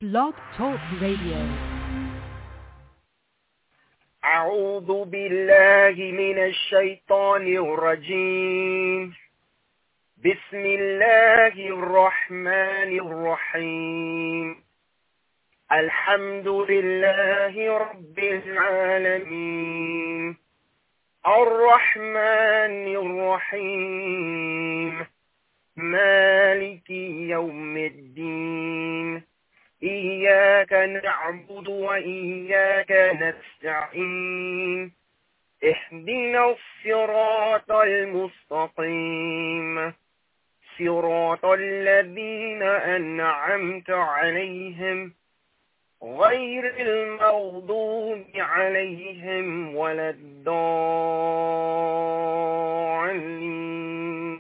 Blog Talk Radio. أعوذ بالله من الشيطان الرجيم. بسم الله الرحمن الرحيم. الحمد لله رب العالمين الرحمن الرحيم مالك يوم الدين إياك نعبد وإياك نستعين اهدنا الصراط المستقيم صراط الذين أنعمت عليهم غير المغضوب عليهم ولا الضالين.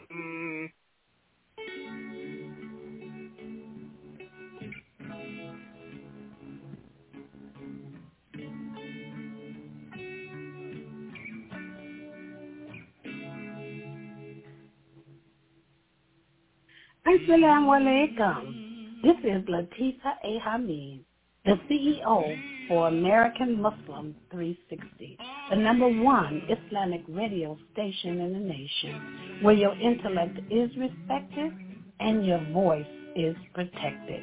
Assalamu alaikum. This is Latifa A. Hamid, the CEO for American Muslim 360, the #1 Islamic radio station in the nation, where your intellect is respected and your voice is protected.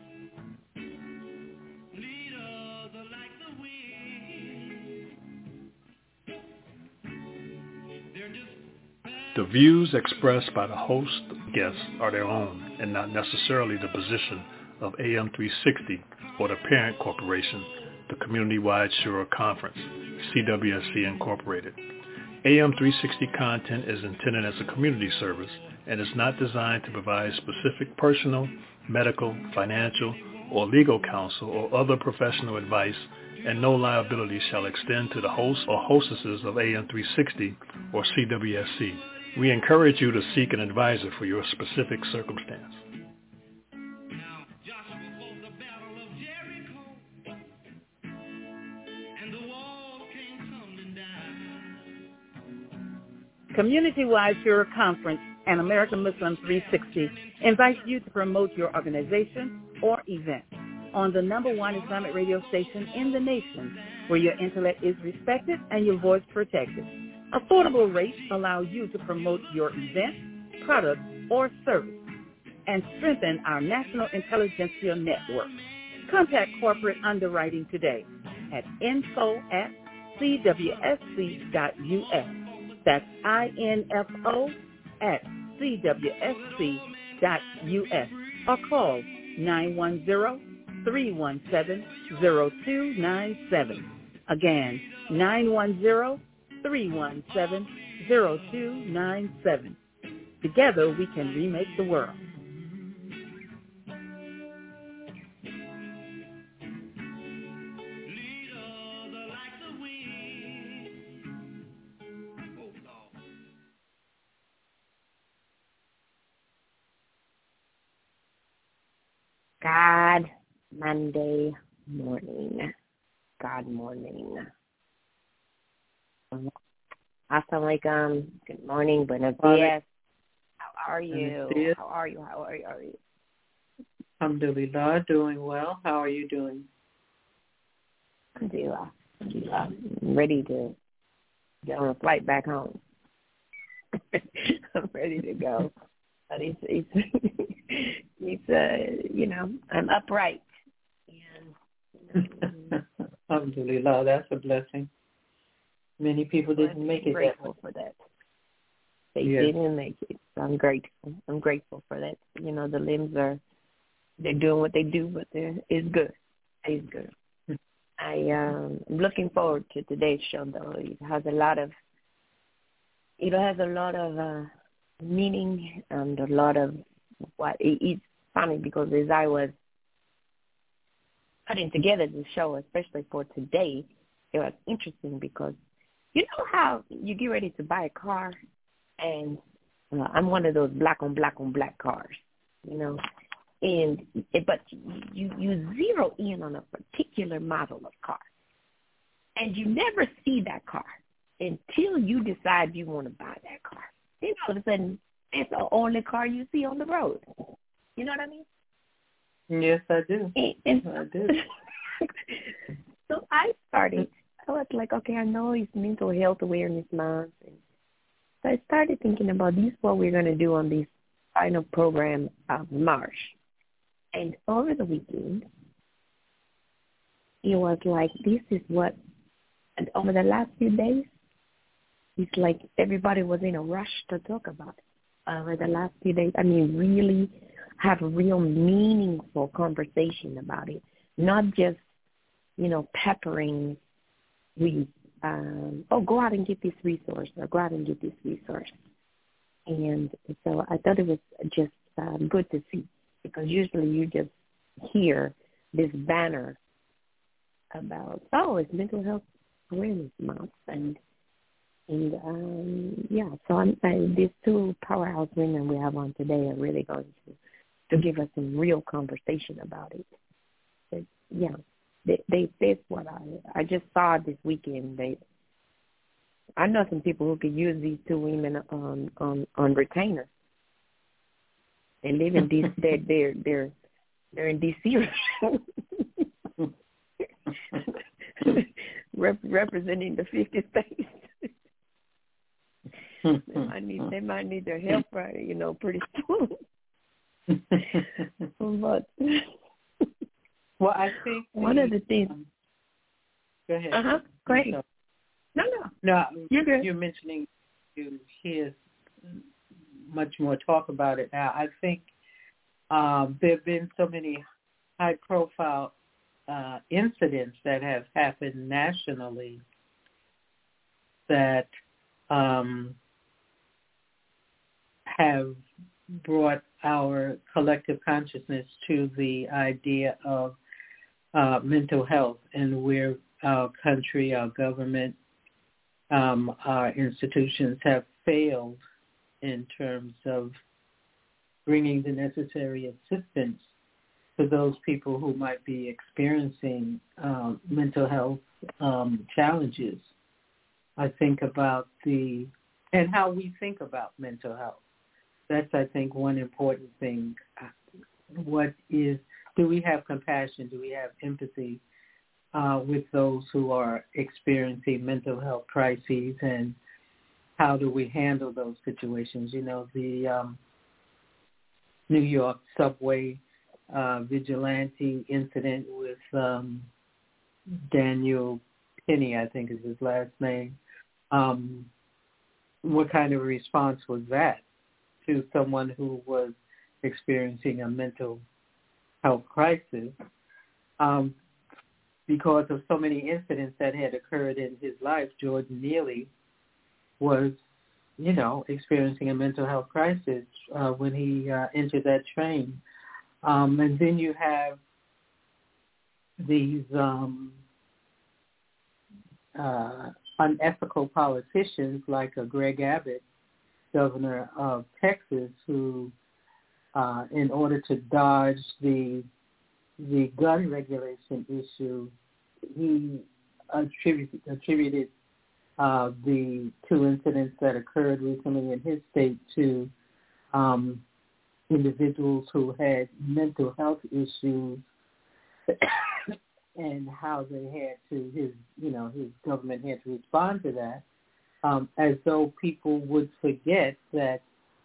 The views expressed by the host and guests are their own and not necessarily the position of AM 360 or the parent corporation, the Community-Wide Shura Conference, CWSC Incorporated. AM 360 content is intended as a community service and is not designed to provide specific personal, medical, financial, or legal counsel or other professional advice, and no liability shall extend to the hosts or hostesses of AM 360 or CWSC. We encourage you to seek an advisor for your specific circumstance. Community-Wide Shura Conference and American Muslim 360 invites you to promote your organization or event on the #1 Islamic radio station in the nation, where your intellect is respected and your voice protected. Affordable rates allow you to promote your event, product, or service and strengthen our national intelligentsia network. Contact corporate underwriting today at info@cwsc.us. That's info@cwsc.us, or call 910-317-0297. Again, 910-317-0297. Together we can remake the world. God Monday morning. God morning. Assalamu alaikum. Good morning. Buenos dias. How are you? How are you? Alhamdulillah, doing well. How are you doing? Alhamdulillah. I'm ready to get on a flight back home. I'm ready to go. But I'm upright. Alhamdulillah, that's a blessing. Many people didn't make it. I'm grateful for that. They didn't make it. So I'm grateful. I'm grateful for that. The limbs they're doing what they do, but it's good. It's good. I'm looking forward to today's show, though. It has a lot of meaning and a lot of what it's funny, because as I was putting together the show, especially for today, it was interesting because you know how you get ready to buy a car, and I'm one of those black on black cars, but you zero in on a particular model of car, and you never see that car until you decide you want to buy that car. Then all of a sudden, it's the only car you see on the road. You know what I mean? Yes, I do. I do. So I was like, okay, I know it's Mental Health Awareness Month. And so I started thinking about this is what we're going to do on this final program of March. And over the weekend, it was like, this is what, and over the last few days, it's like everybody was in a rush to talk about it. Over the last few days, I mean, really have a real meaningful conversation about it, not just, peppering with, go out and get this resource or go out and get this resource. And so I thought it was just good to see, because usually you just hear this banner about, it's Mental Health Awareness Month, so these two powerhouse women we have on today are really going to give us some real conversation about it. But, that's what I just saw this weekend. I know some people who could use these two women on retainer. They live in DC. They're in DC. Representing the 50 states. They might need their help, pretty soon. But well, I think one of the things. Go ahead. Go ahead. No. You're good. You're mentioning you hear much more talk about it now. I think there have been so many high-profile incidents that have happened nationally that have brought our collective consciousness to the idea of mental health and where our country, our government, our institutions have failed in terms of bringing the necessary assistance to those people who might be experiencing mental health challenges. I think about and how we think about mental health. That's, I think, one important thing. Do we have compassion? Do we have empathy with those who are experiencing mental health crises, and how do we handle those situations? The New York subway vigilante incident with Daniel Penny, I think is his last name. What kind of response was that to someone who was experiencing a mental health crisis because of so many incidents that had occurred in his life? Jordan Neely was, experiencing a mental health crisis when he entered that train. And then you have these unethical politicians like Greg Abbott, governor of Texas, who, in order to dodge the gun regulation issue, he attributed the two incidents that occurred recently in his state to individuals who had mental health issues and how they had to, his government had to respond to that, as though people would forget that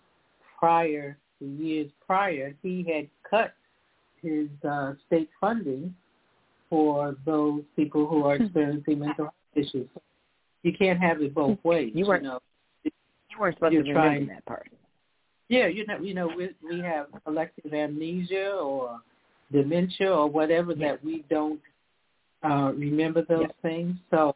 years prior, he had cut his state funding for those people who are experiencing mental health issues. You can't have it both ways. You weren't supposed to remember that part. Yeah, we have collective amnesia or dementia or whatever that we don't remember those things. So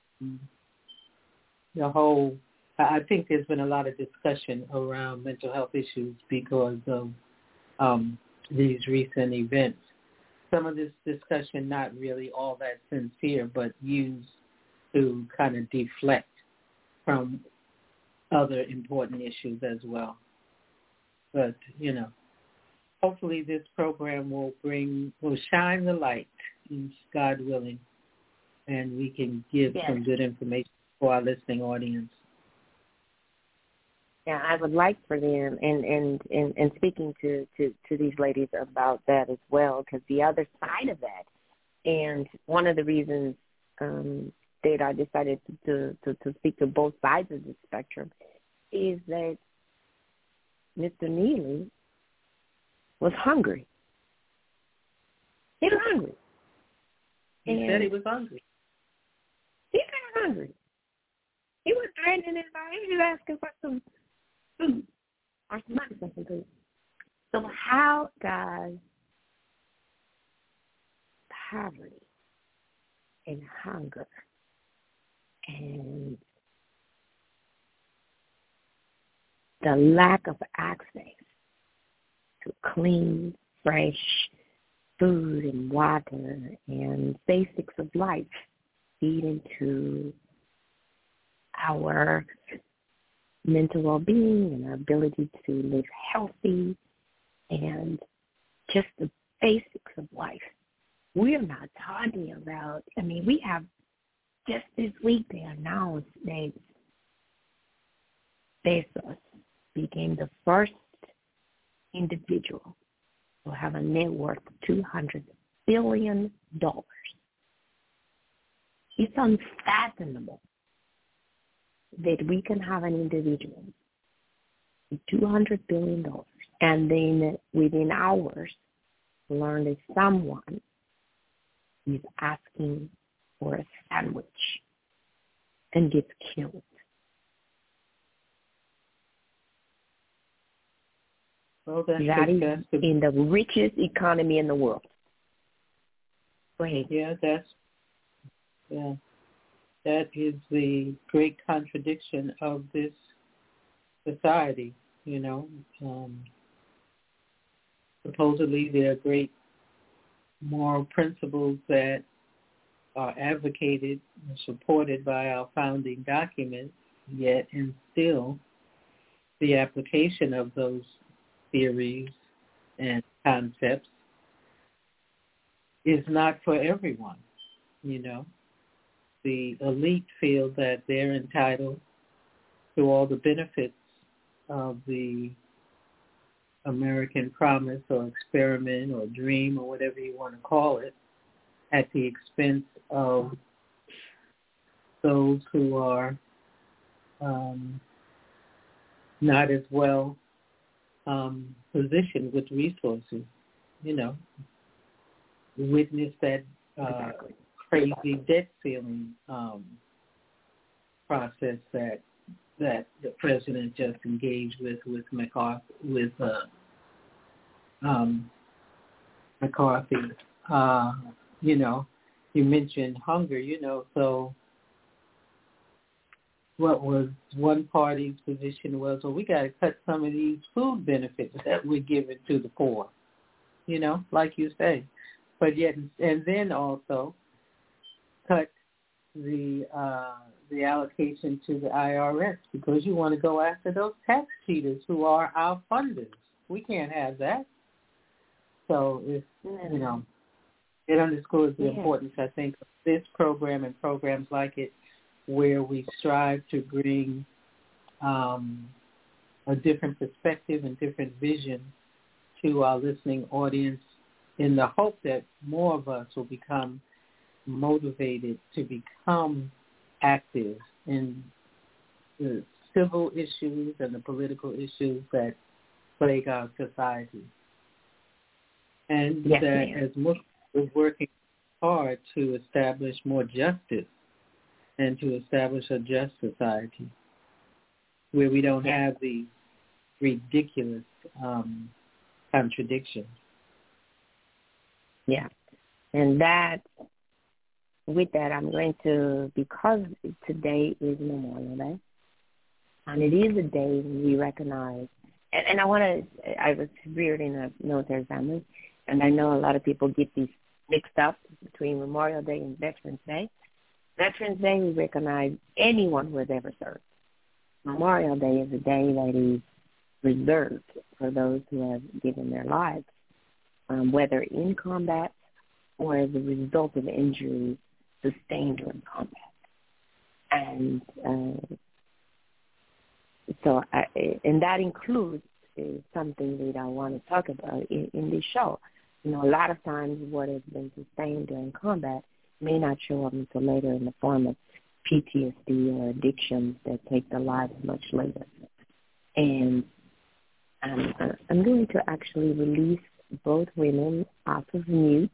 I think there's been a lot of discussion around mental health issues because of these recent events. Some of this discussion not really all that sincere, but used to kind of deflect from other important issues as well. But, hopefully this program will shine the light, God willing, and we can give some good information for our listening audience. Yeah, I would like for them, and speaking to these ladies about that as well, because the other side of that, and one of the reasons that I decided to speak to both sides of the spectrum is that Mr. Neely was hungry. He was hungry. He said he was hungry. He got hungry. He was threatening anybody. He was asking for some food or some money for some food. So how does poverty and hunger and the lack of access to clean, fresh food and water and basics of life feed into our mental well-being and our ability to live healthy and just the basics of life? We're not talking about, we have, just this week they announced that Bezos became the first individual to have a net worth of $200 billion. It's unfathomable that we can have an individual with $200 billion and then within hours learn that someone is asking for a sandwich and gets killed. Well, that is in the richest economy in the world. Go ahead. Yeah, that is the great contradiction of this society, Supposedly there are great moral principles that are advocated and supported by our founding documents, yet and still the application of those theories and concepts is not for everyone, The elite feel that they're entitled to all the benefits of the American promise or experiment or dream or whatever you want to call it, at the expense of those who are not as well positioned with resources, Witness that crazy debt ceiling process that the president just engaged with McCarthy. You mentioned hunger, so what was one party's position was, well, we got to cut some of these food benefits that we're giving to the poor, like you say. But yet, and then also cut the allocation to the IRS because you want to go after those tax cheaters who are our funders. We can't have that. So it's, it underscores the importance, I think, of this program and programs like it, where we strive to bring a different perspective and different vision to our listening audience, in the hope that more of us will become motivated to become active in the civil issues and the political issues that plague our society. And that as Muslims, we're working hard to establish more justice and to establish a just society where we don't have these ridiculous contradictions. Yeah. And with that, I'm going to, because today is Memorial Day, and it is a day when we recognize, and I was reared in a military family, and I know a lot of people get these mixed up between Memorial Day and Veterans Day. Veterans Day, we recognize anyone who has ever served. Memorial Day is a day that is reserved for those who have given their lives, whether in combat or as a result of injuries sustained during combat. And So, and that includes something that I want to talk about in this show. You know, a lot of times what has been sustained during combat may not show up until later in the form of PTSD or addictions that take their lives much later. And I'm going to actually release both women off of mute,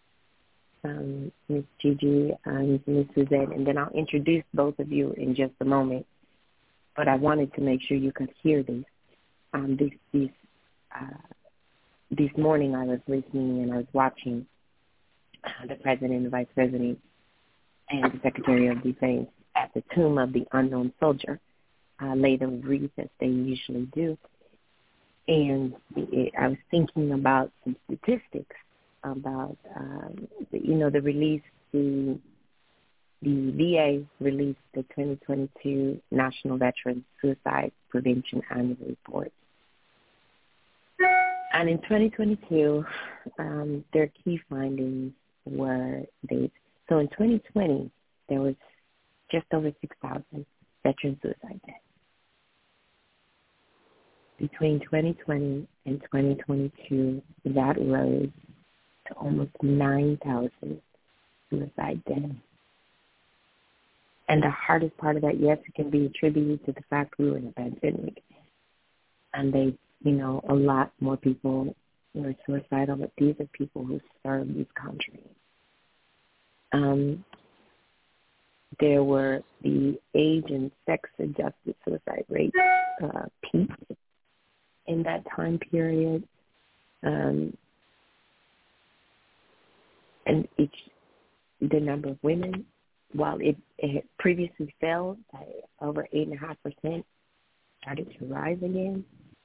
Miss Gigi and Miss Suzette, and then I'll introduce both of you in just a moment. But I wanted to make sure you could hear this. This morning I was listening and I was watching the President and Vice President and the Secretary of Defense at the tomb of the unknown soldier lay the wreath as they usually do. And I was thinking about some statistics about, the release, the VA released the 2022 National Veterans Suicide Prevention Annual Report. And in 2022, their key findings were so in 2020, there was just over 6,000 veteran suicide deaths. Between 2020 and 2022, that rose to almost 9,000 suicide deaths. And the hardest part of that, yes, it can be attributed to the fact we were in a pandemic. And a lot more people were suicidal, but these are people who serve this country. There were the age and sex-adjusted suicide rates peaked in that time period. And the number of women, while it had previously fell by over 8.5%, started to rise again.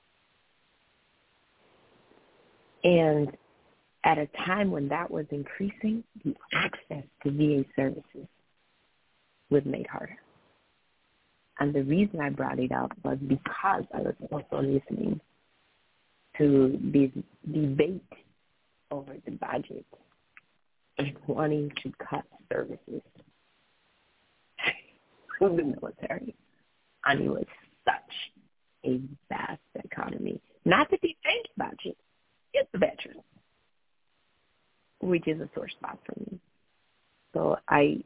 And at a time when that was increasing, the access to VA services was made harder. And the reason I brought it up was because I was also listening to this debate over the budget and wanting to cut services for the military. And it was such a vast economy. Not the defense budget, it's the veterans, which is a sore spot for me. So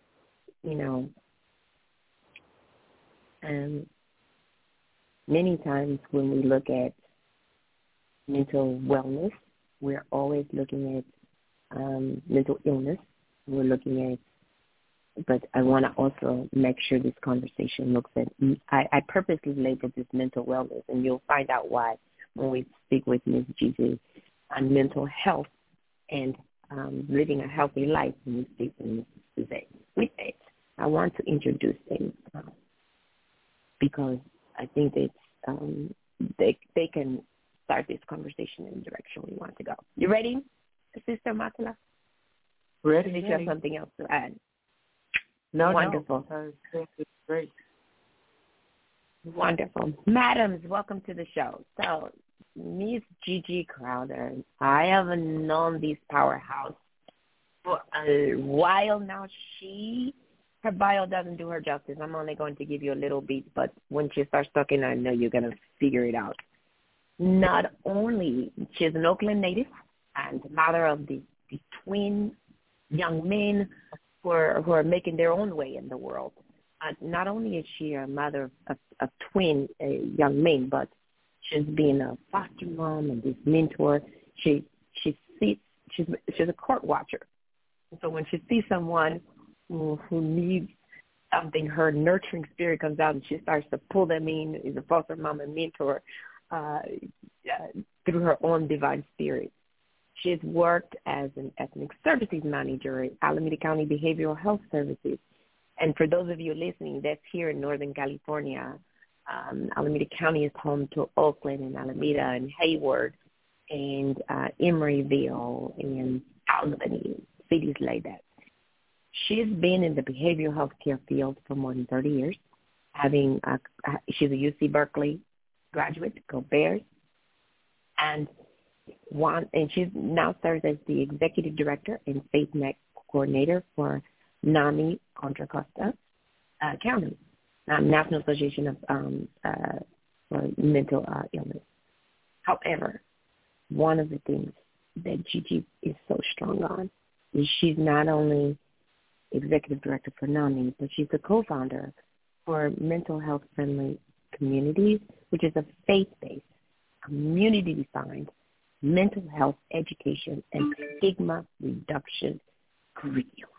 many times when we look at mental wellness, we're always looking at mental illness. We're looking at, but I want to also make sure this conversation looks at, I purposely labeled this mental wellness, and you'll find out why when we speak with Ms. Gigi on mental health and living a healthy life when we speak with Ms. Suzette. With that, I want to introduce them because I think that they can start this conversation in the direction we want to go. You ready, Sister Matala? Ready. Did you have something else to add? No, wonderful. No. It's great. Wonderful. Madams, welcome to the show. So, Miss Gigi Crowder, I have known this powerhouse for a while now. Her bio doesn't do her justice. I'm only going to give you a little bit, but when she starts talking, I know you're going to figure it out. Not only, she's an Oakland native and mother of the twin young men who are making their own way in the world. Not only is she a mother of twin young men, but she's been a foster mom and this mentor. She's a court watcher. So when she sees someone who needs something, her nurturing spirit comes out and she starts to pull them in as a foster mom and mentor through her own divine spirit. She has worked as an ethnic services manager at Alameda County Behavioral Health Services. And for those of you listening, that's here in Northern California. Alameda County is home to Oakland and Alameda and Hayward and Emeryville and Albany, cities like that. She's been in the behavioral health care field for more than 30 years. She's a UC Berkeley graduate, go Bears, and she now serves as the executive director and Faith Net coordinator for NAMI Contra Costa County, National Association of for mental illness. However, one of the things that Gigi is so strong on is she's not only executive director for NAMI, but she's the co-founder for Mental Health Friendly Communities, which is a faith-based, community-defined mental health education and stigma reduction curriculum,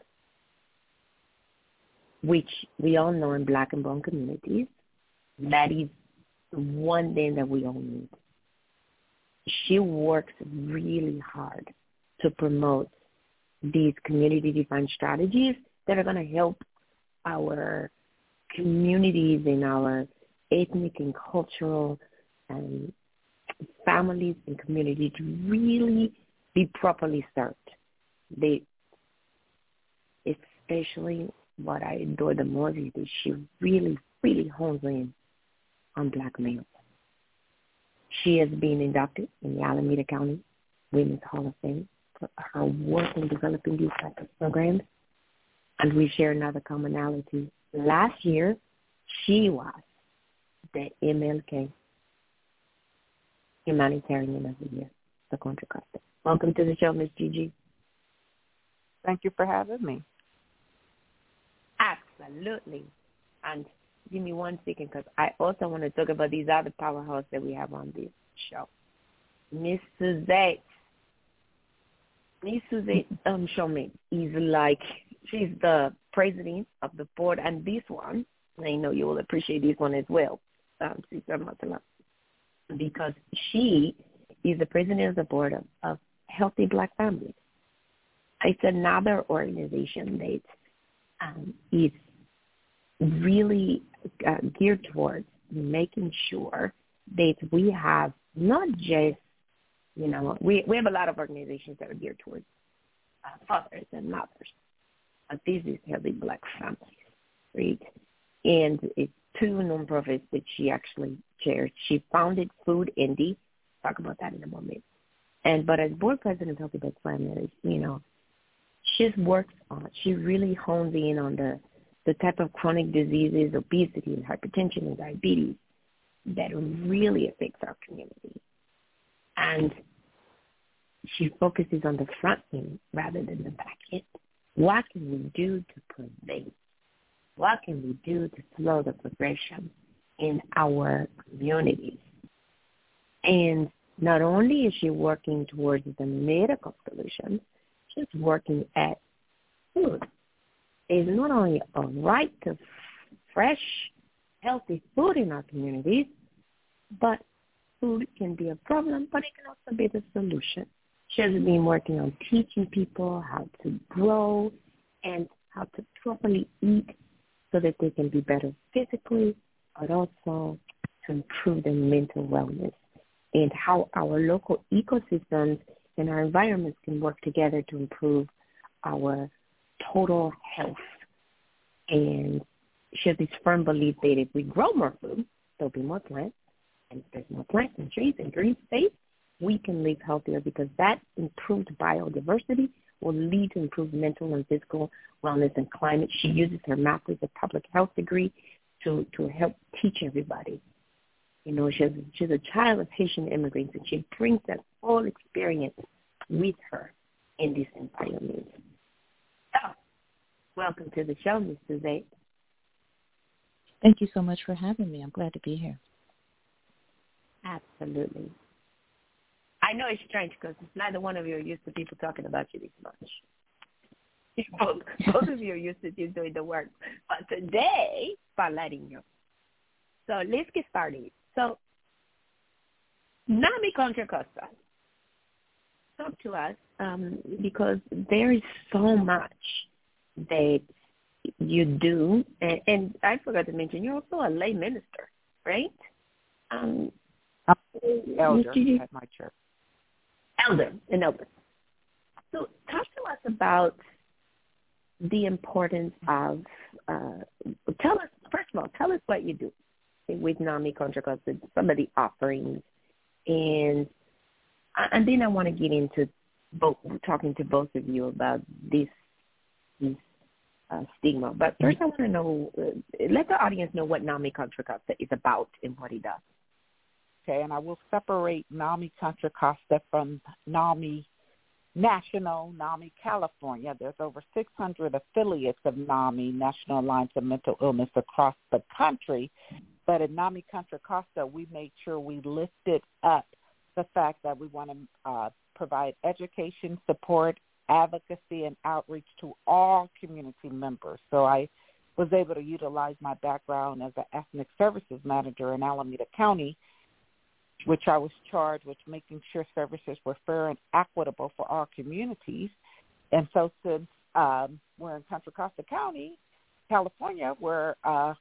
which we all know in Black and brown communities, that is one thing that we all need. She works really hard to promote these community-defined strategies that are going to help our communities and our ethnic and cultural families and communities to really be properly served. Especially what I adore the most is that she really, really hones in on Black males. She has been inducted in the Alameda County Women's Hall of Fame for her work in developing these types of programs. And we share another commonality. Last year, she was the MLK Humanitarian of the Year for Contra Costa. Welcome to the show, Ms. Gigi. Thank you for having me. Absolutely. And give me 1 second because I also want to talk about these other powerhouses that we have on this show. Miss Suzette. Miss Suzette Showman is like, she's the president of the board, and this one, I know you will appreciate this one as well, because she is the president of the board of Healthy Black Families. It's another organization that is really geared towards making sure that we have not just, we have a lot of organizations that are geared towards fathers and mothers, but this is Healthy Black Families, right? And it's 2 nonprofits that she actually chairs. She founded Food Indie. Talk about that in a moment. But as board president of Healthy Black Families, she really hones in on the type of chronic diseases, obesity and hypertension and diabetes that really affects our community. And she focuses on the front end rather than the back end. What can we do to prevent? What can we do to slow the progression in our communities? And not only is she working towards the medical solutions, she's working at food. It's not only a right to fresh, healthy food in our communities, but food can be a problem, but it can also be the solution. She has been working on teaching people how to grow and how to properly eat so that they can be better physically, but also to improve their mental wellness, and how our local ecosystems and our environments can work together to improve our total health. And she has this firm belief that if we grow more food, there'll be more plants, and if there's more plants and trees and green space, we can live healthier, because that improved biodiversity will lead to improved mental and physical wellness and climate. She uses her master's of public health degree to help teach everybody. She's a child of Haitian immigrants, and she brings that whole experience with her in this environment. So, welcome to the show, Ms. Suzette. Thank you so much for having me. I'm glad to be here. Absolutely. I know it's strange because neither one of you are used to people talking about you this much. Both of you are used to you doing the work. But today, Paladino. So let's get started. So, NAMI Contra Costa. Talk to us because there is so much that you do. And I forgot to mention, you're also a lay minister, right? I'm an elder at my church. An elder. So talk to us about the importance of, tell us what you do with NAMI Contra Costa, some of the offerings, and then I want to get into talking to both of you about this stigma. But first I want to know, let the audience know what NAMI Contra Costa is about and what it does. Okay, and I will separate NAMI Contra Costa from NAMI National, NAMI California. There's over 600 affiliates of NAMI, National Alliance of Mental Illness, across the country. But at NAMI Contra Costa, we made sure we lifted up the fact that we want to provide education, support, advocacy, and outreach to all community members. So I was able to utilize my background as an ethnic services manager in Alameda County, which I was charged with making sure services were fair and equitable for all communities. And so since we're in Contra Costa County, California, we're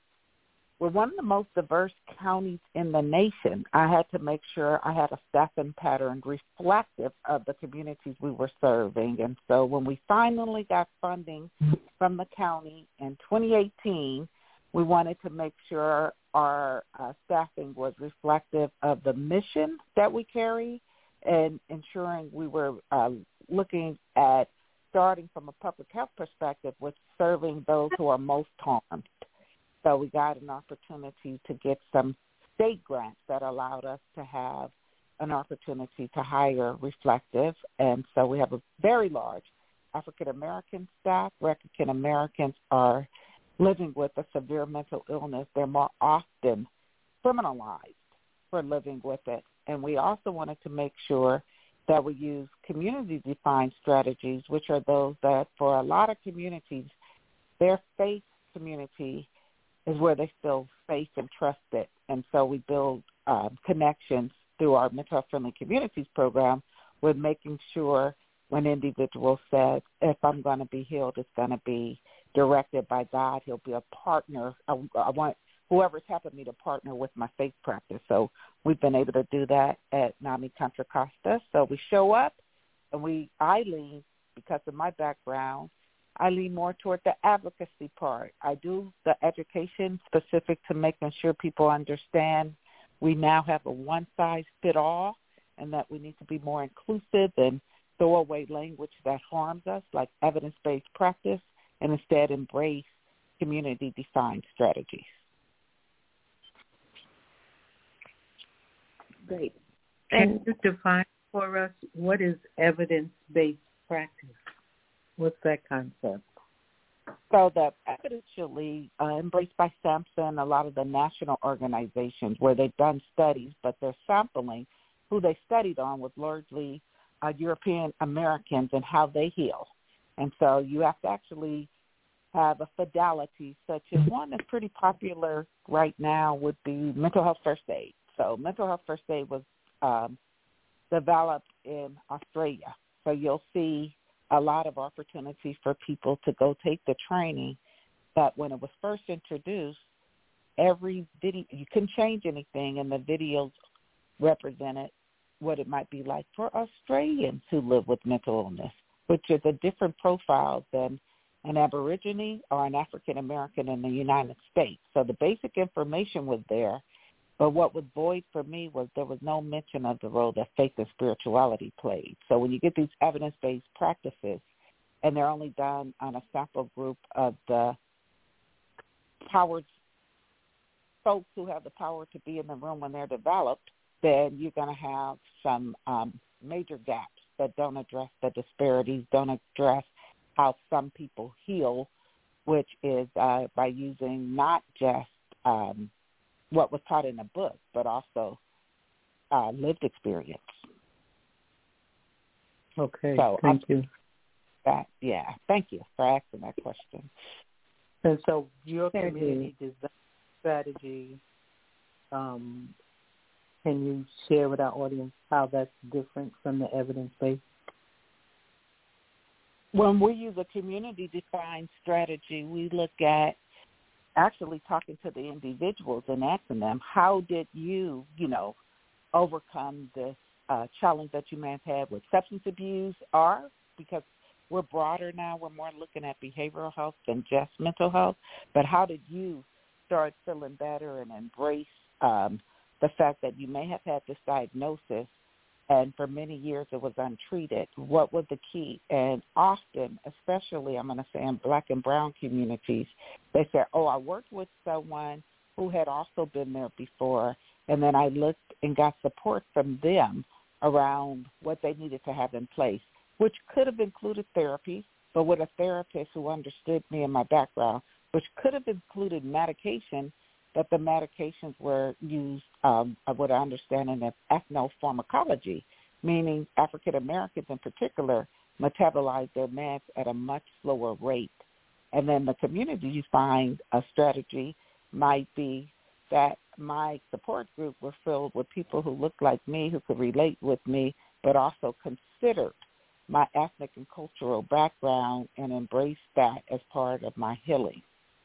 one of the most diverse counties in the nation. I had to make sure I had a staffing pattern reflective of the communities we were serving. And so when we finally got funding from the county in 2018, we wanted to make sure our staffing was reflective of the mission that we carry and ensuring we were looking at starting from a public health perspective with serving those who are most harmed. So we got an opportunity to get some state grants that allowed us to have an opportunity to hire reflective. And so we have a very large African-American staff, where African-Americans are living with a severe mental illness. They're more often criminalized for living with it. And we also wanted to make sure that we use community-defined strategies, which are those that for a lot of communities, their faith community is where they feel safe and trusted. And so we build connections through our Mental Health Friendly Communities program with making sure when individuals says, if I'm going to be healed, it's going to be directed by God. He'll be a partner. I want whoever's helping me to partner with my faith practice. So we've been able to do that at NAMI Contra Costa. So we show up, and I lean, because of my background, I lean more toward the advocacy part. I do the education specific to making sure people understand we now have a one-size-fit-all and that we need to be more inclusive and throw away language that harms us, like evidence-based practice, and instead embrace community-defined strategies. Great. Can you define for us what is evidence-based practice? What's that concept? So the evidentially embraced by SAMHSA, a lot of the national organizations where they've done studies, but they're sampling who they studied on was largely European Americans and how they heal. And so you have to actually have a fidelity, such as one that's pretty popular right now would be mental health first aid. So mental health first aid was developed in Australia. So you'll see a lot of opportunity for people to go take the training. But when it was first introduced, every video, you couldn't change anything, and the videos represented what it might be like for Australians who live with mental illness, which is a different profile than an Aborigine or an African American in the United States. So the basic information was there, but what was void for me was there was no mention of the role that faith and spirituality played. So when you get these evidence-based practices, and they're only done on a sample group of the powered folks who have the power to be in the room when they're developed, then you're going to have some major gaps that don't address the disparities, don't address how some people heal, which is by using not just what was taught in the book, but also lived experience. Okay, so thank you. Thank you for asking that question. And so your community design strategy, can you share with our audience how that's different from the evidence-based? When we use a community-defined strategy, we look at actually talking to the individuals and asking them, how did you, overcome this challenge that you may have had with substance abuse, or because we're broader now, we're more looking at behavioral health than just mental health, but how did you start feeling better and embrace the fact that you may have had this diagnosis and for many years it was untreated? What was the key? And often, especially I'm going to say in Black and brown communities, they say, I worked with someone who had also been there before, And then I looked and got support from them around what they needed to have in place, which could have included therapy, but with a therapist who understood me and my background, which could have included medication, but the medications were used, with an understanding of ethnopharmacology, meaning African Americans in particular metabolize their meds at a much slower rate. And then the community, you find a strategy might be that my support group were filled with people who looked like me, who could relate with me, but also considered my ethnic and cultural background and embraced that as part of my healing.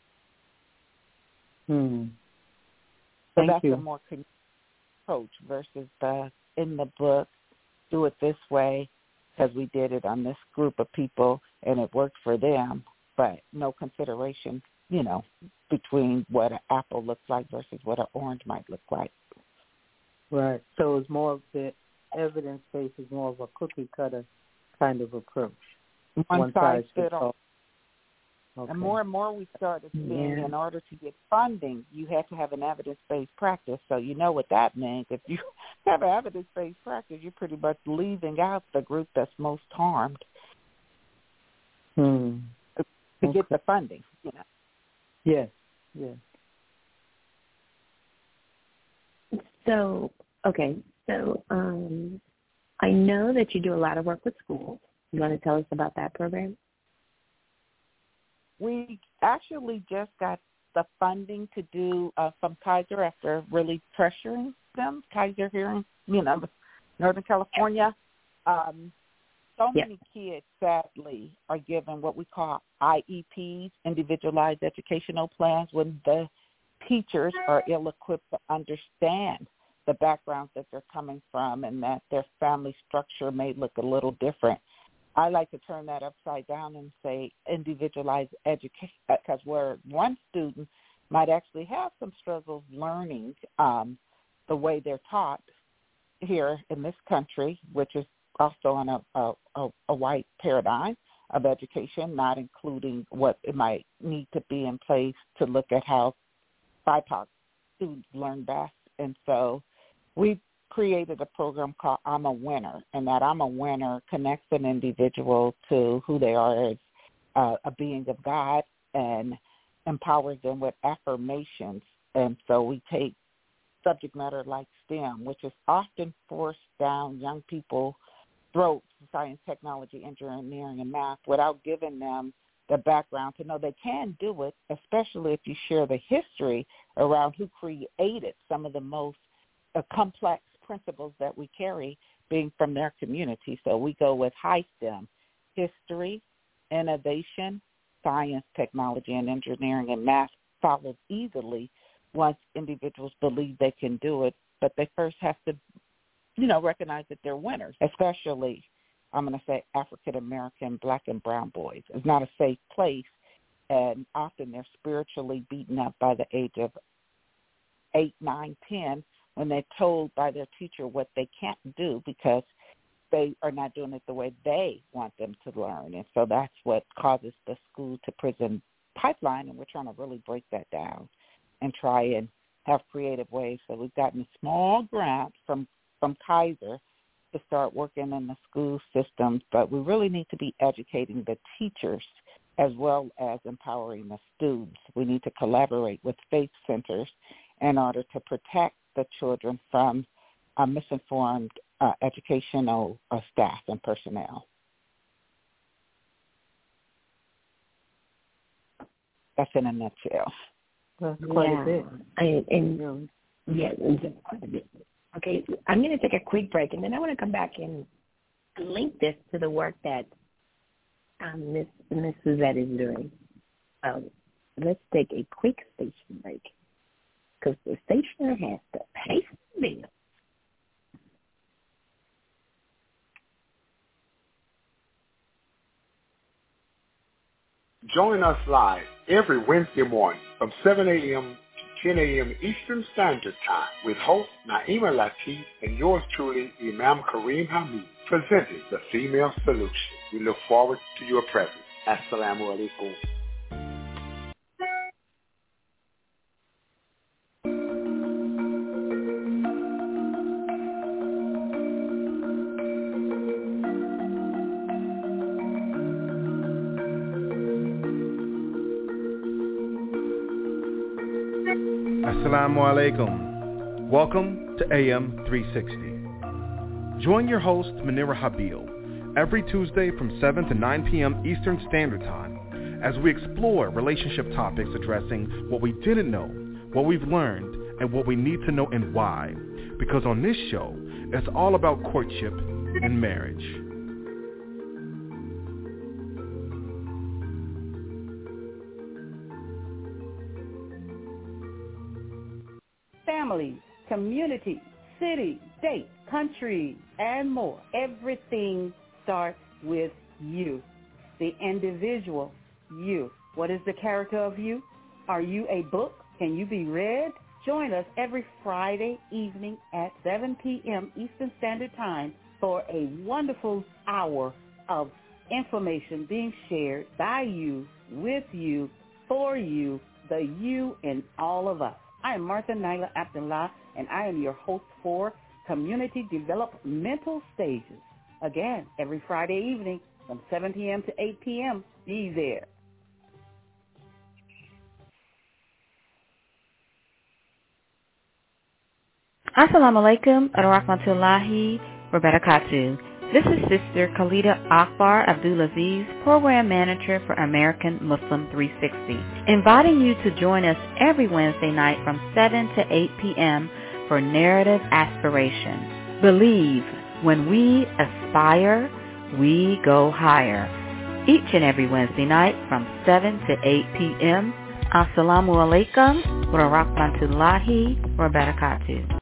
So that's a more approach versus the in the book, do it this way because we did it on this group of people and it worked for them, but no consideration, between what an apple looks like versus what an orange might look like. Right. So it's more of the evidence base is more of a cookie cutter kind of approach. One size fits all. Okay. And more we started seeing in order to get funding, you had to have an evidence-based practice. So you know what that means. If you have an evidence-based practice, you're pretty much leaving out the group that's most harmed to get the funding. Yes. So, I know that you do a lot of work with schools. You want to tell us about that program? We actually just got the funding to do from Kaiser after really pressuring them. Kaiser here in, Northern California. Many kids, sadly, are given what we call IEPs, individualized educational plans, when the teachers are ill-equipped to understand the backgrounds that they're coming from and that their family structure may look a little different. I like to turn that upside down and say individualized education, because where one student might actually have some struggles learning the way they're taught here in this country, which is also on a white paradigm of education, not including what it might need to be in place to look at how BIPOC students learn best. And so we created a program called I'm a Winner, and that I'm a Winner connects an individual to who they are as a being of God and empowers them with affirmations. And so we take subject matter like STEM, which is often forced down young people's throats, science, technology, engineering, and math, without giving them the background to know they can do it, especially if you share the history around who created some of the most complex principles that we carry being from their community. So we go with high STEM, history, innovation, science, technology, and engineering, and math follows easily once individuals believe they can do it, but they first have to, recognize that they're winners, especially, I'm going to say, African-American, black and brown boys. It's not a safe place, and often they're spiritually beaten up by the age of 8, 9, 10, when they're told by their teacher what they can't do because they are not doing it the way they want them to learn. And so that's what causes the school to prison pipeline, and we're trying to really break that down and try and have creative ways. So we've gotten a small grant from Kaiser to start working in the school system, but we really need to be educating the teachers as well as empowering the students. We need to collaborate with faith centers in order to protect the children from misinformed educational staff and personnel. That's in a nutshell. That's quite a bit. Quite a bit. Okay, I'm going to take a quick break, and then I want to come back and link this to the work that Miss Suzette is doing. Let's take a quick station break, because the station has to pay for the bill. Join us live every Wednesday morning from 7 a.m. to 10 a.m. Eastern Standard Time with host Naima Latif and yours truly, Imam Kareem Hamid, presenting The Female Solution. We look forward to your presence. Assalamu alaikum. Assalamu alaikum. Welcome to AM 360. Join your host, Munira Habil, every Tuesday from 7 to 9 p.m. Eastern Standard Time as we explore relationship topics addressing what we didn't know, what we've learned, and what we need to know and why. Because on this show, it's all about courtship and marriage. Families, community, city, state, country, and more. Everything starts with you, the individual you. What is the character of you? Are you a book? Can you be read? Join us every Friday evening at 7 p.m. Eastern Standard Time for a wonderful hour of information being shared by you, with you, for you, the you in all of us. I am Martha Naila Abdullah, and I am your host for Community Developmental Stages. Again, every Friday evening from 7 p.m. to 8 p.m. Be there. Assalamu alaikum wa rahmatullahi wa barakatuh. This is Sister Khalida Akbar Abdulaziz, Program Manager for American Muslim 360, inviting you to join us every Wednesday night from 7 to 8 p.m. for Narrative Aspiration. Believe, when we aspire, we go higher. Each and every Wednesday night from 7 to 8 p.m. Assalamu alaikum wa rahmatullahi wa barakatuh.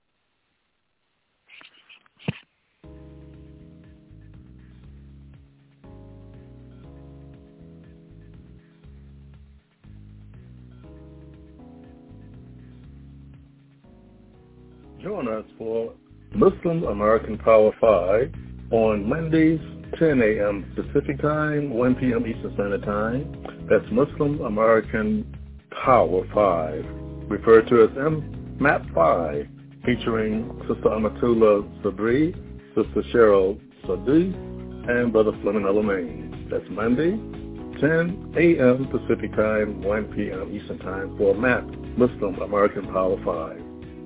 Join us for Muslim American Power 5 on Mondays, 10 a.m. Pacific Time, 1 p.m. Eastern Standard Time. That's Muslim American Power 5, referred to as MAP 5, featuring Sister Amatullah Sabri, Sister Cheryl Sadi, and Brother Fleming Alamain. That's Monday, 10 a.m. Pacific Time, 1 p.m. Eastern Time for MAP, Muslim American Power 5.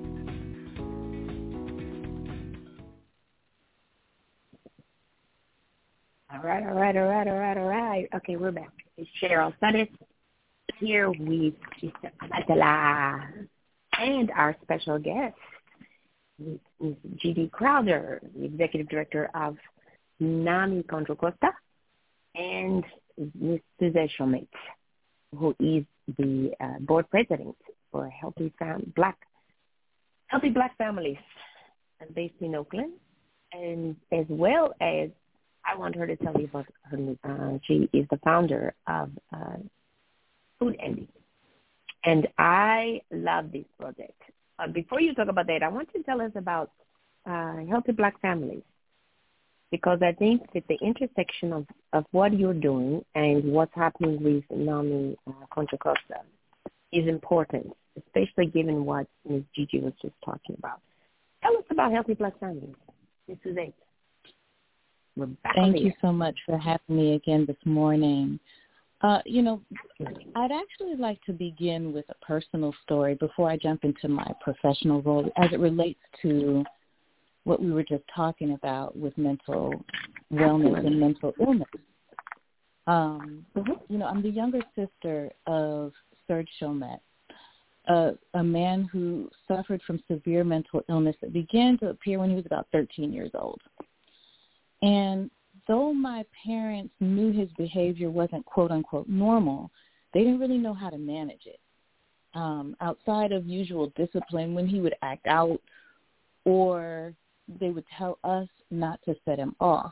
All right. Okay, we're back. It's Cheryl Sudis here with Sister Atala and our special guest, Ms. G.D. Crowder, the Executive Director of NAMI Contra Costa, and Ms. Suzette Schomit, who is the Board President for Healthy Black Families based in Oakland, and as well as I want her to tell you about her. She is the founder of Food Envy. And I love this project. Before you talk about that, I want you to tell us about Healthy Black Families, because I think that the intersection of what you're doing and what's happening with NAMI Contra Costa is important, especially given what Ms. Gigi was just talking about. Tell us about Healthy Black Families, Ms. Suzette. Thank you so much for having me again this morning. I'd actually like to begin with a personal story before I jump into my professional role as it relates to what we were just talking about with mental wellness and mental illness. I'm the younger sister of Serge Chomet, a man who suffered from severe mental illness that began to appear when he was about 13 years old. And though my parents knew his behavior wasn't quote-unquote normal, they didn't really know how to manage it. Outside of usual discipline, when he would act out, or they would tell us not to set him off.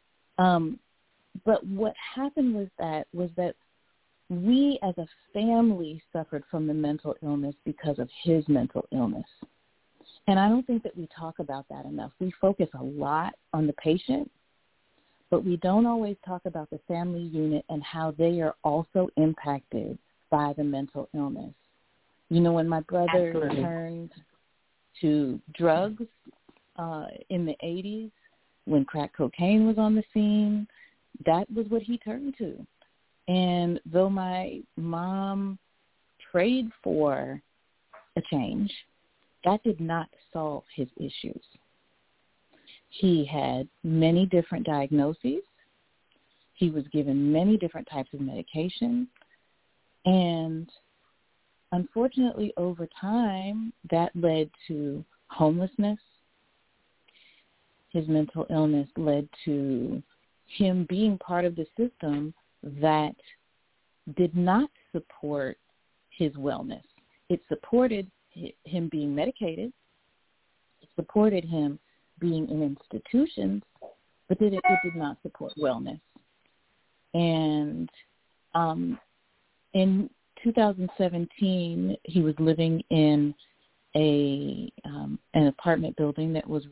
But what happened with that was that we as a family suffered from the mental illness because of his mental illness. And I don't think that we talk about that enough. We focus a lot on the patient, but we don't always talk about the family unit and how they are also impacted by the mental illness. When my brother turned to drugs in the 80s, when crack cocaine was on the scene, that was what he turned to. And though my mom prayed for a change. That did not solve his issues. He had many different diagnoses. He was given many different types of medication. And unfortunately, over time, that led to homelessness. His mental illness led to him being part of the system that did not support his wellness. It supported him being medicated. It supported him being in institutions, but it did not support wellness. And in 2017, he was living in an apartment building that was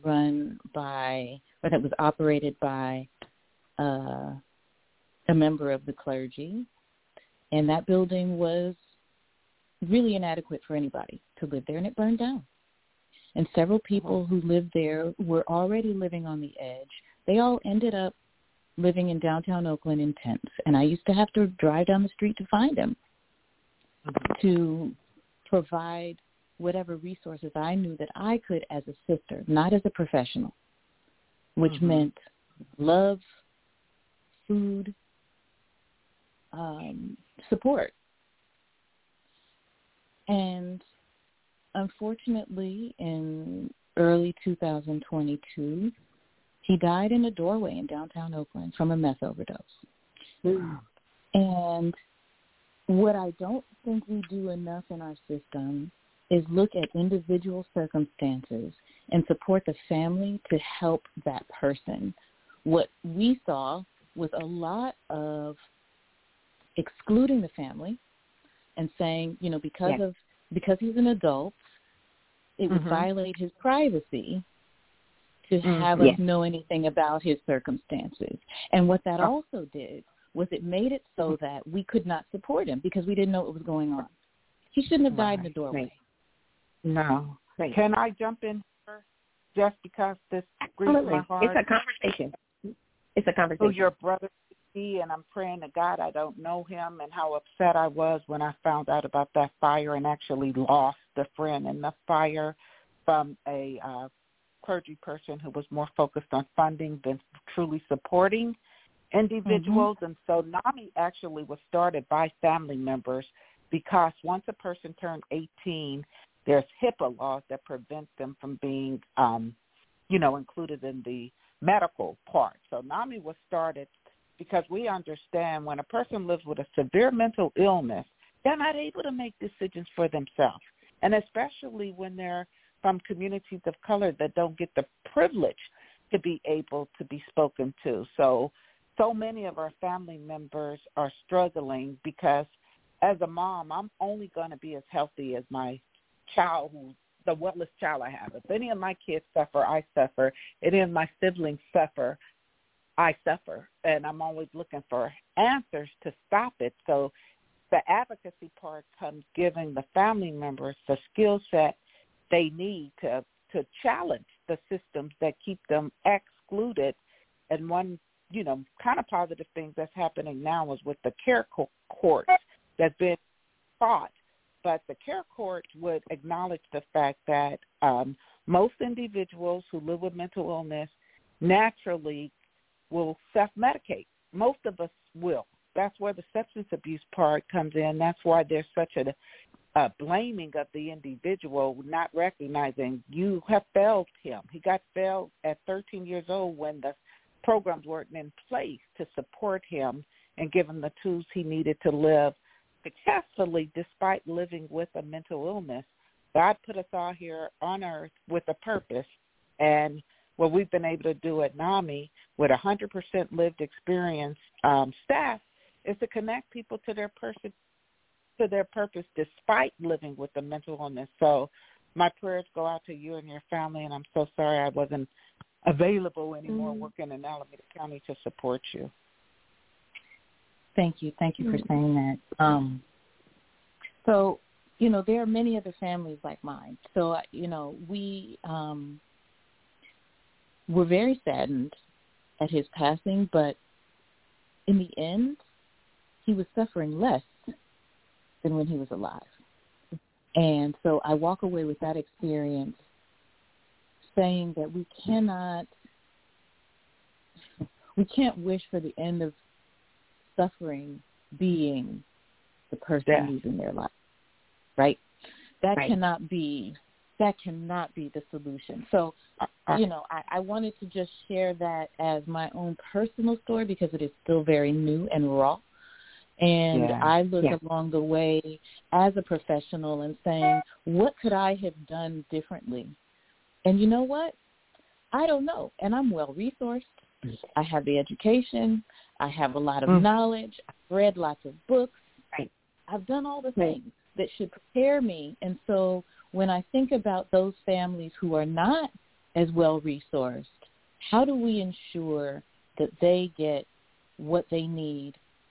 operated by a member of the clergy, and that building was really inadequate for anybody to live there, and it burned down. And several people who lived there were already living on the edge. They all ended up living in downtown Oakland in tents, and I used to have to drive down the street to find them to provide whatever resources I knew that I could as a sister, not as a professional, which meant love, food, support. And unfortunately, in early 2022, he died in a doorway in downtown Oakland from a meth overdose. And what I don't think we do enough in our system is look at individual circumstances and support the family to help that person. What we saw was a lot of excluding the family and saying, because he's an adult, it would violate his privacy to have us know anything about his circumstances. And what that also did was it made it so that we could not support him because we didn't know what was going on. He shouldn't have died in the doorway. No. Can I jump in first just because this grieves my heart? It's a conversation. Who your brother be, and I'm praying to God I don't know him, and how upset I was when I found out about that fire and actually lost a friend in the fire from a clergy person who was more focused on funding than truly supporting individuals. And so NAMI actually was started by family members because once a person turned 18, there's HIPAA laws that prevent them from being, included in the medical part. So NAMI was started because we understand when a person lives with a severe mental illness, they're not able to make decisions for themselves. And especially when they're from communities of color that don't get the privilege to be able to be spoken to. So many of our family members are struggling because as a mom, I'm only going to be as healthy as my child, the wellest child I have. If any of my kids suffer, I suffer. Any of my siblings suffer, I suffer. And I'm always looking for answers to stop it. So the advocacy part comes giving the family members the skill set they need to challenge the systems that keep them excluded. And one, kind of positive thing that's happening now is with the care courts that's been fought. But the care court would acknowledge the fact that most individuals who live with mental illness naturally will self-medicate. Most of us will. That's where the substance abuse part comes in. That's why there's such a blaming of the individual, not recognizing you have failed him. He got failed at 13 years old when the programs weren't in place to support him and give him the tools he needed to live successfully despite living with a mental illness. God put us all here on earth with a purpose, and what we've been able to do at NAMI with 100% lived experience staff is to connect people to their purpose despite living with a mental illness. So my prayers go out to you and your family, and I'm so sorry I wasn't available anymore working in Alameda County to support you. Thank you. Thank you for saying that. So, there are many other families like mine. So, we were very saddened at his passing, but in the end, he was suffering less than when he was alive. And so I walk away with that experience saying that we can't wish for the end of suffering being the person losing their life, right? That cannot be the solution. So, I wanted to just share that as my own personal story because it is still very new and raw. And I look along the way as a professional and saying, what could I have done differently? And you know what? I don't know. And I'm well-resourced. I have the education. I have a lot of knowledge. I've read lots of books. I've done all the things that should prepare me. And so when I think about those families who are not as well-resourced, how do we ensure that they get what they need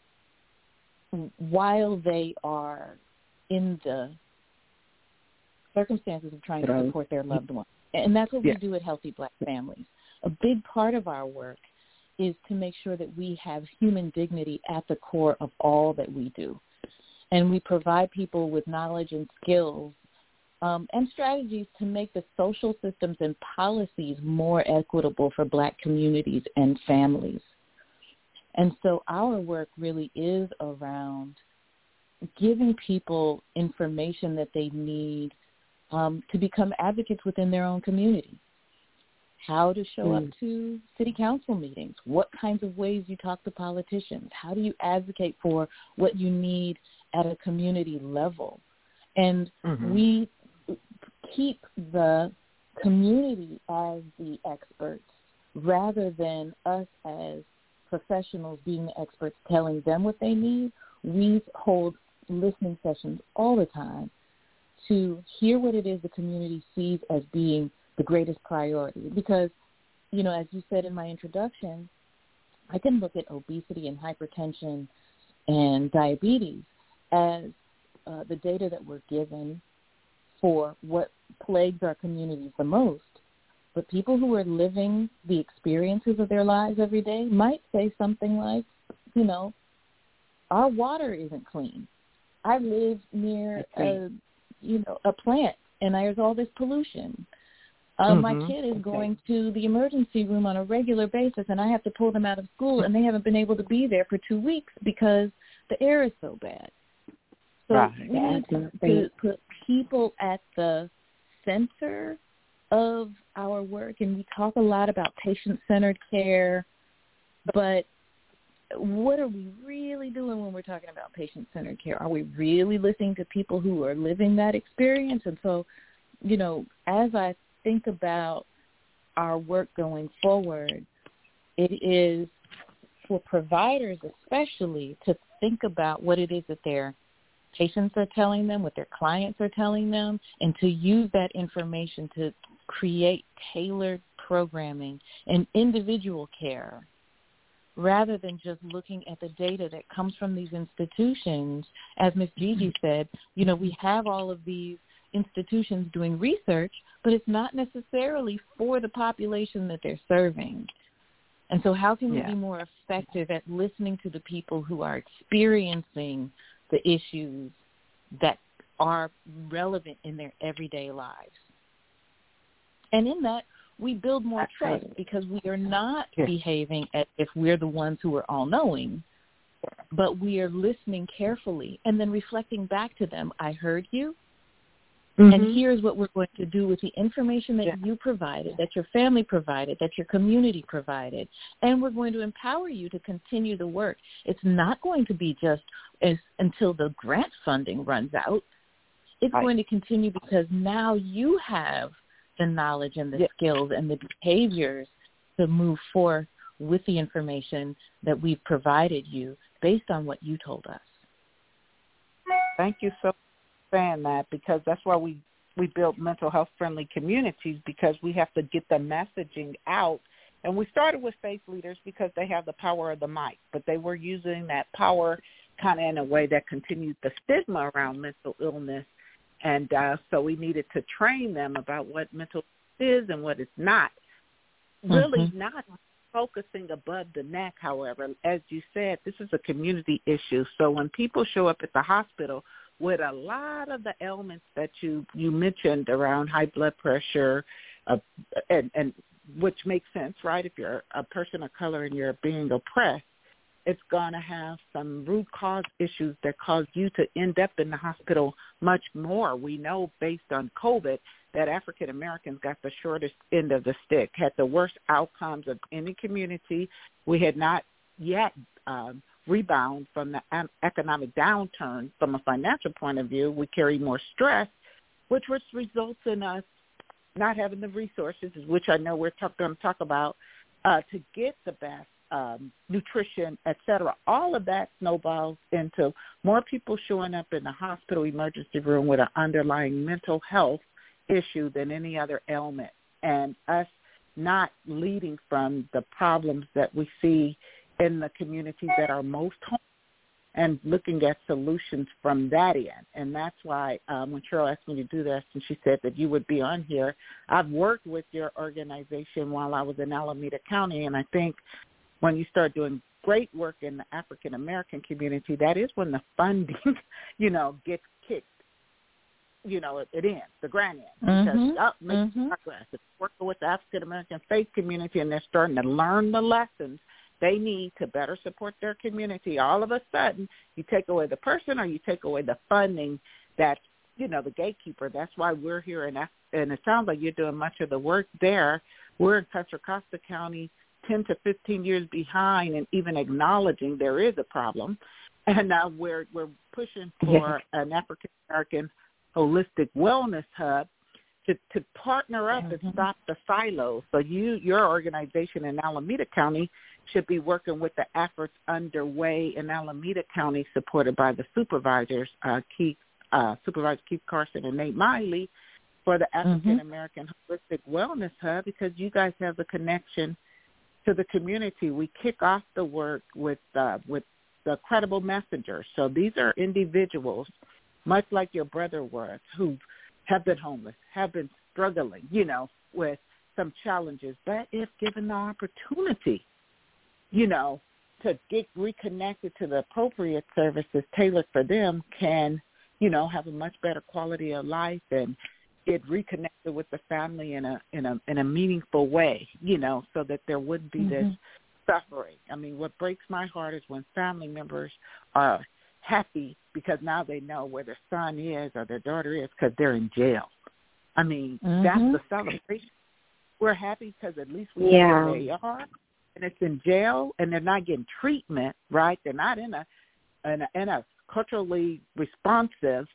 while they are in the circumstances of trying to support their loved ones? And that's what we do at Healthy Black Families. A big part of our work is to make sure that we have human dignity at the core of all that we do. And we provide people with knowledge and skills and strategies to make the social systems and policies more equitable for Black communities and families. And so our work really is around giving people information that they need to become advocates within their own community. How to show up to city council meetings, what kinds of ways you talk to politicians, how do you advocate for what you need at a community level. And we keep the community as the experts rather than us as professionals being the experts telling them what they need. We hold listening sessions all the time to hear what it is the community sees as being the greatest priority. Because, as you said in my introduction, I can look at obesity and hypertension and diabetes as the data that we're given for what plagues our communities the most. But people who are living the experiences of their lives every day might say something like, our water isn't clean. I live near a plant, and there's all this pollution. My kid is going to the emergency room on a regular basis, and I have to pull them out of school, and they haven't been able to be there for 2 weeks because the air is so bad. So we need to put people at the center of our work, and we talk a lot about patient-centered care, but what are we really doing when we're talking about patient-centered care? Are we really listening to people who are living that experience? And so, as I think about our work going forward, it is for providers especially to think about what it is that their patients are telling them, what their clients are telling them, and to use that information to create tailored programming and individual care rather than just looking at the data that comes from these institutions. As Ms. Gigi said, we have all of these institutions doing research, but it's not necessarily for the population that they're serving. And so how can we be more effective at listening to the people who are experiencing the issues that are relevant in their everyday lives? And in that, we build more trust because we are not behaving as if we're the ones who are all-knowing, but we are listening carefully and then reflecting back to them, I heard you, and here's what we're going to do with the information that you provided, that your family provided, that your community provided, and we're going to empower you to continue the work. It's not going to be just until the grant funding runs out. It's going to continue because now you have the knowledge and the skills and the behaviors to move forth with the information that we've provided you based on what you told us. Thank you so much for saying that, because that's why we build mental health friendly communities, because we have to get the messaging out. And we started with faith leaders because they have the power of the mic, but they were using that power kind of in a way that continued the stigma around mental illness. And so we needed to train them about what mental illness is and what it's not. Really not focusing above the neck, however. As you said, this is a community issue. So when people show up at the hospital with a lot of the ailments that you mentioned around high blood pressure, and which makes sense, right? If you're a person of color and you're being oppressed, it's going to have some root cause issues that cause you to end up in the hospital much more. We know based on COVID that African Americans got the shortest end of the stick, had the worst outcomes of any community. We had not yet rebound from the economic downturn from a financial point of view. We carry more stress, which results in us not having the resources, which I know we're going to talk about, to get the best nutrition, et cetera. All of that snowballs into more people showing up in the hospital emergency room with an underlying mental health issue than any other ailment, and us not leading from the problems that we see in the communities that are most home and looking at solutions from that end. And that's why when Cheryl asked me to do this, and she said that you would be on here, I've worked with your organization while I was in Alameda County, and I think when you start doing great work in the African American community, that is when the funding, gets kicked. It ends, the grant ends. Because making progress. It's working with the African American faith community, and they're starting to learn the lessons they need to better support their community. All of a sudden, you take away the person or you take away the funding that's, the gatekeeper. That's why we're here, and it sounds like you're doing much of the work there. We're in Contra Costa County 10 to 15 years behind and even acknowledging there is a problem. And now we're pushing for an African-American holistic wellness hub to partner up and stop the silos. So your organization in Alameda County should be working with the efforts underway in Alameda County, supported by the supervisors, Supervisor Keith Carson and Nate Miley, for the African American Holistic Wellness Hub, because you guys have the connection to the community. We kick off the work with the credible messengers. So these are individuals, much like your brother was, who have been homeless, have been struggling, with some challenges. But if given the opportunity, to get reconnected to the appropriate services tailored for them, can, have a much better quality of life and get reconnected with the family in a meaningful way, so that there wouldn't be this suffering. I mean, what breaks my heart is when family members are happy because now they know where their son is or their daughter is because they're in jail. I mean, that's the celebration. We're happy because at least we know where they are, and it's in jail, and they're not getting treatment, right? They're not in a culturally responsive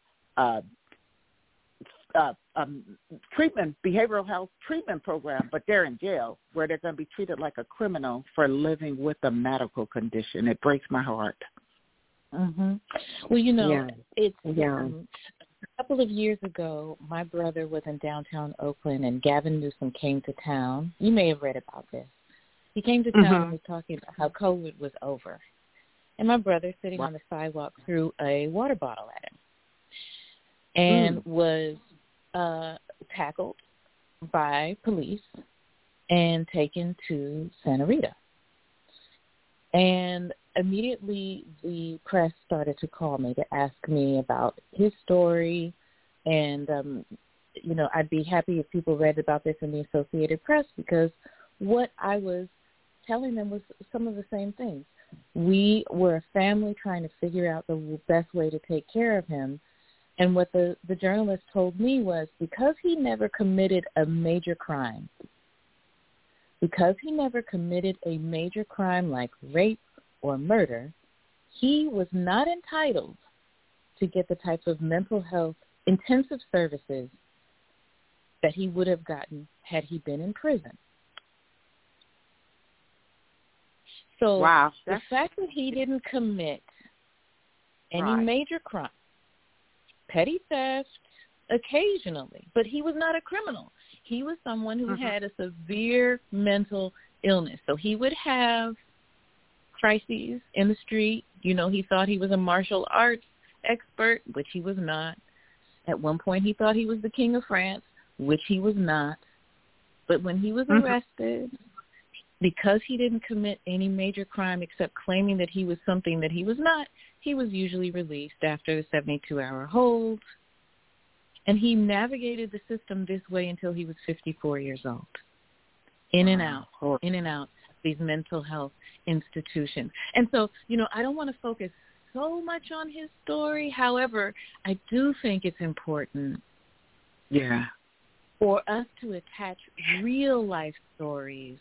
treatment, behavioral health treatment program, but they're in jail where they're going to be treated like a criminal for living with a medical condition. It breaks my heart. Well, it's a couple of years ago, my brother was in downtown Oakland, and Gavin Newsom came to town. You may have read about this. He came to town and was talking about how COVID was over. And my brother, sitting on the sidewalk, threw a water bottle at him and was tackled by police and taken to Santa Rita. And immediately the press started to call me to ask me about his story. And, I'd be happy if people read about this in the Associated Press, because what I was telling them was some of the same things. We were a family trying to figure out the best way to take care of him. And what the journalist told me was, because he never committed a major crime, like rape or murder, he was not entitled to get the types of mental health intensive services that he would have gotten had he been in prison. So the fact that he didn't commit any major crime, petty theft occasionally, but he was not a criminal. He was someone who had a severe mental illness. So he would have crises in the street. He thought he was a martial arts expert, which he was not. At one point, he thought he was the king of France, which he was not. But when he was arrested, because he didn't commit any major crime except claiming that he was something that he was not, he was usually released after the 72-hour hold. And he navigated the system this way until he was 54 years old. In and out these mental health institutions. And so, I don't want to focus so much on his story. However, I do think it's important for us to attach real life stories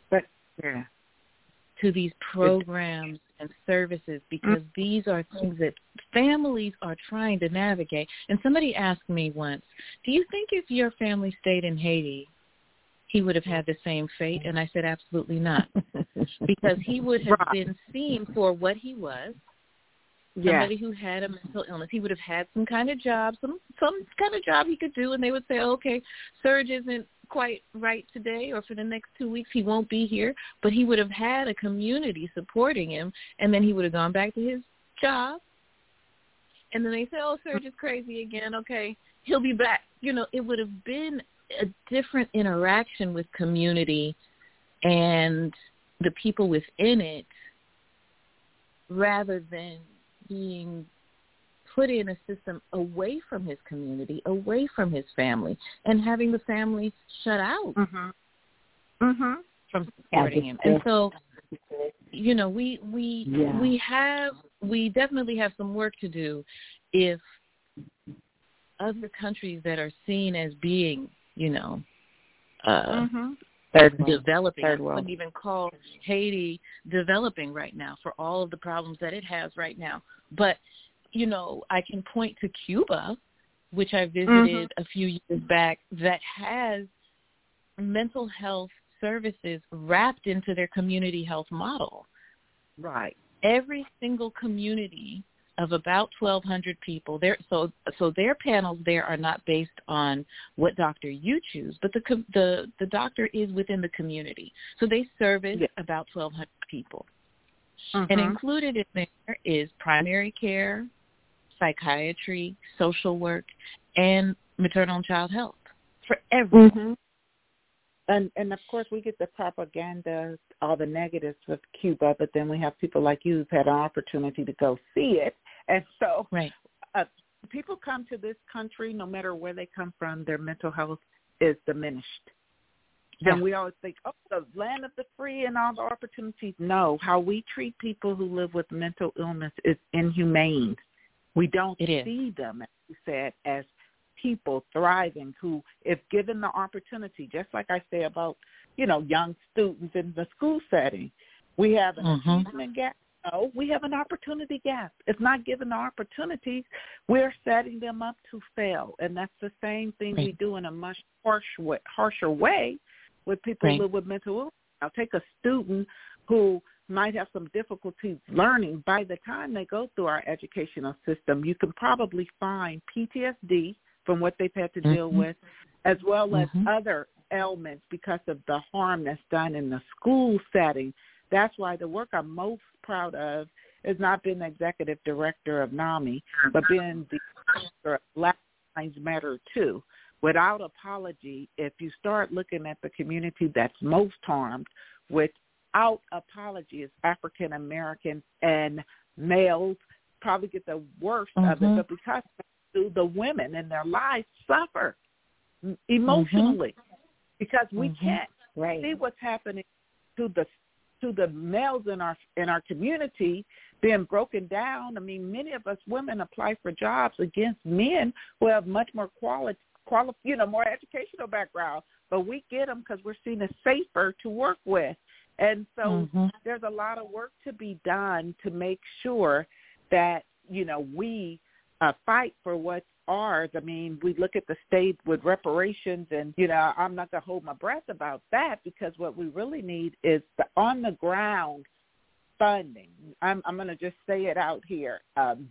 to these programs and services, because these are things that families are trying to navigate. And somebody asked me once, do you think if your family stayed in Haiti, he would have had the same fate? And I said, absolutely not, because he would have been seen for what he was, somebody who had a mental illness. He would have had some kind of job, some kind of job he could do, and they would say, okay, Serge isn't quite right today, or for the next 2 weeks he won't be here, but he would have had a community supporting him, and then he would have gone back to his job, and then they say, oh, Serge is crazy again, okay, he'll be back. It would have been a different interaction with community and the people within it, rather than being put in a system away from his community, away from his family, and having the family shut out from supporting him. And so, we definitely have some work to do if other countries that are seen as being, developing. I wouldn't even call Haiti developing right now for all of the problems that it has right now. But I can point to Cuba, which I visited a few years back, that has mental health services wrapped into their community health model. Right. Every single community of about 1,200 people. So their panels there are not based on what doctor you choose, but the doctor is within the community. So they service about 1,200 people. And included in there is primary care, psychiatry, social work, and maternal and child health for everyone. And of course, we get the propaganda, all the negatives with Cuba, but then we have people like you who've had an opportunity to go see it. And so people come to this country, no matter where they come from, their mental health is diminished. And we always think, oh, the land of the free and all the opportunities. No, how we treat people who live with mental illness is inhumane. We don't see them, as you said, as people thriving who, if given the opportunity, just like I say about, young students in the school setting, we have an achievement gap. No, we have an opportunity gap. If not given the opportunities, we're setting them up to fail. And that's the same thing we do in a much harsher way with people who live with mental illness. I'll take a student who might have some difficulties learning. By the time they go through our educational system, you can probably find PTSD from what they've had to deal with, as well as other ailments because of the harm that's done in the school setting. That's why the work I'm most proud of is not being the executive director of NAMI, but being the director of Black Lives Matter too. Without apology, if you start looking at the community that's most harmed, without apology, is African Americans and males probably get the worst of it, but because the women in their lives suffer emotionally because we can't see what's happening to the males in our community being broken down. I mean, many of us women apply for jobs against men who have much more more educational background, but we get them because we're seen as safer to work with. And so there's a lot of work to be done to make sure that, we fight for what's ours. I mean, we look at the state with reparations and, I'm not going to hold my breath about that, because what we really need is the on-the-ground funding. I'm going to just say it out here.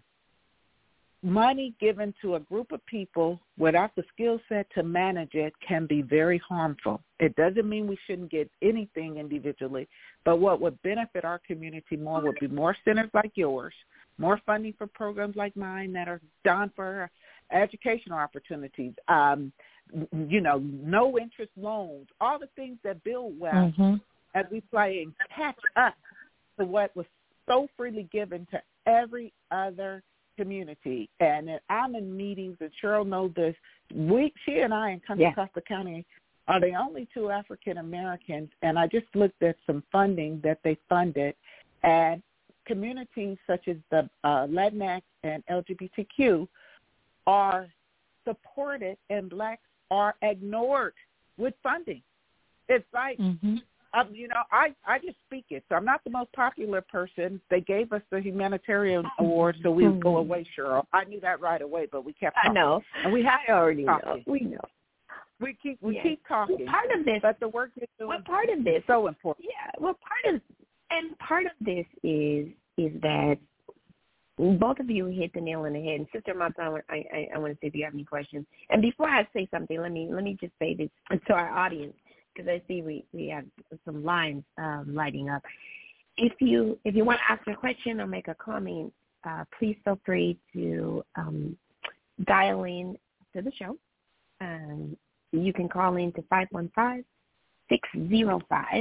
Money given to a group of people without the skill set to manage it can be very harmful. It doesn't mean we shouldn't get anything individually, but what would benefit our community more would be more centers like yours, more funding for programs like mine that are done for educational opportunities, no interest loans, all the things that build wealth as we play and catch up to what was so freely given to every other community. And I'm in meetings, and Cheryl knows this. She and I in Contra Costa County are the only two African Americans, and I just looked at some funding that they funded, and communities such as the Latinx and LGBTQ are supported, and blacks are ignored with funding. It's like, I just speak it. So I'm not the most popular person. They gave us the humanitarian award, so we would go away, Cheryl. I knew that right away, but we kept talking. I know. And we have I already talking. know. We know. We keep talking. Well, part of this, but the work you're doing part of this is so important. Yeah. Well, part of this is that both of you hit the nail on the head. And Sister Martha, I want to see if you have any questions. And before I say something, let me just say this to our audience, because I see we have some lines lighting up. If you want to ask a question or make a comment, please feel free to dial in to the show. You can call in to 515-605-9891.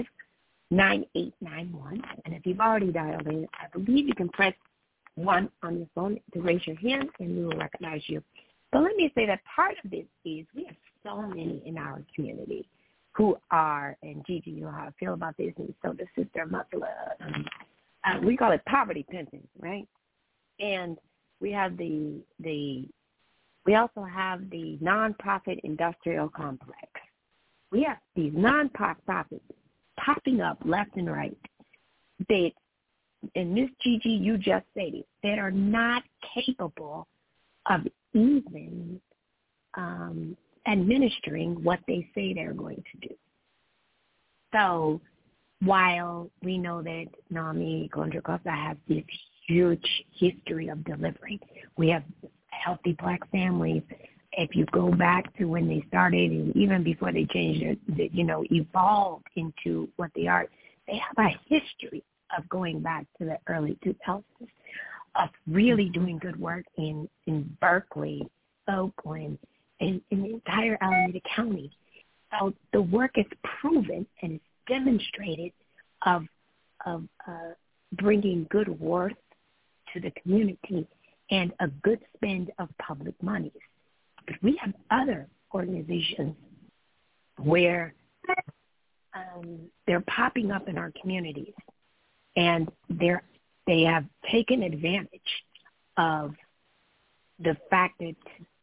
And if you've already dialed in, I believe you can press 1 on your phone to raise your hand, and we will recognize you. But let me say that part of this is we have so many in our community who are, and Gigi, you know how I feel about this, and so the Sister Musla, we call it poverty pensions, right? And we have we also have the nonprofit industrial complex. We have these nonprofits popping up left and right that, and Miss Gigi, you just said it, that are not capable of even administering what they say they're going to do. So while we know that NAMI Contra Costa has this huge history of delivering, we have healthy black families. If you go back to when they started, and even before they changed it, evolved into what they are, they have a history of going back to the early 2000s, of really doing good work in Berkeley, Oakland, and in the entire Alameda County. So the work is proven and is demonstrated of bringing good worth to the community and a good spend of public monies. But we have other organizations where they're popping up in our communities, and they have taken advantage of the fact that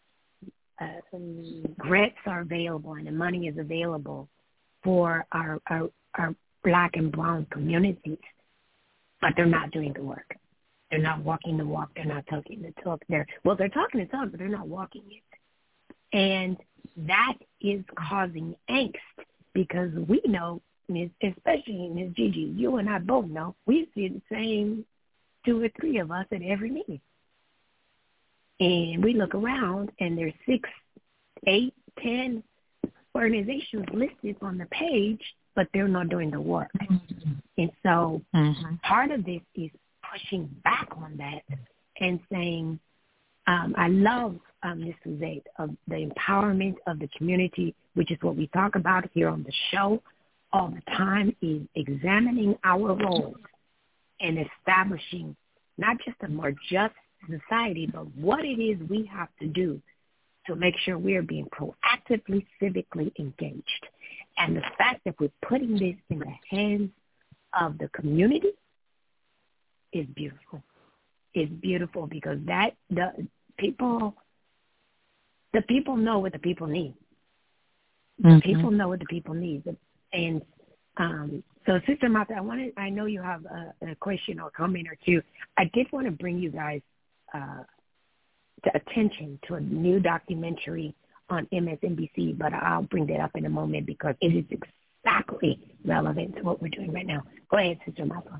grants are available and the money is available for our black and brown communities, but they're not doing the work. They're not walking the walk. They're not talking the talk. They're talking the talk, but they're not walking it. And that is causing angst, because we know, especially Ms. Gigi, you and I both know, we see the same 2 or 3 of us at every meeting. And we look around, and there's 6, 8, 10 organizations listed on the page, but they're not doing the work. And so part of this is pushing back on that and saying, I love Ms. Suzette, of the empowerment of the community, which is what we talk about here on the show all the time, is examining our roles and establishing not just a more just society, but what it is we have to do to make sure we are being proactively, civically engaged. And the fact that we're putting this in the hands of the community is beautiful. It's beautiful because the people know what the people need. The people know what the people need. And so, Sister Martha, I know you have a question or comment or two. I did want to bring you guys to attention to a new documentary on MSNBC, but I'll bring that up in a moment because it is exactly relevant to what we're doing right now. Go ahead, Sister Martha.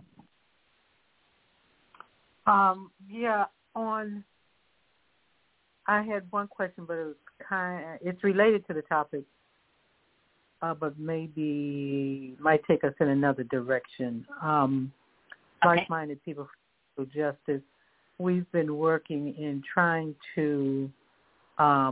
I had one question, but it's related to the topic, but maybe might take us in another direction. Like-minded people for justice, we've been working in trying to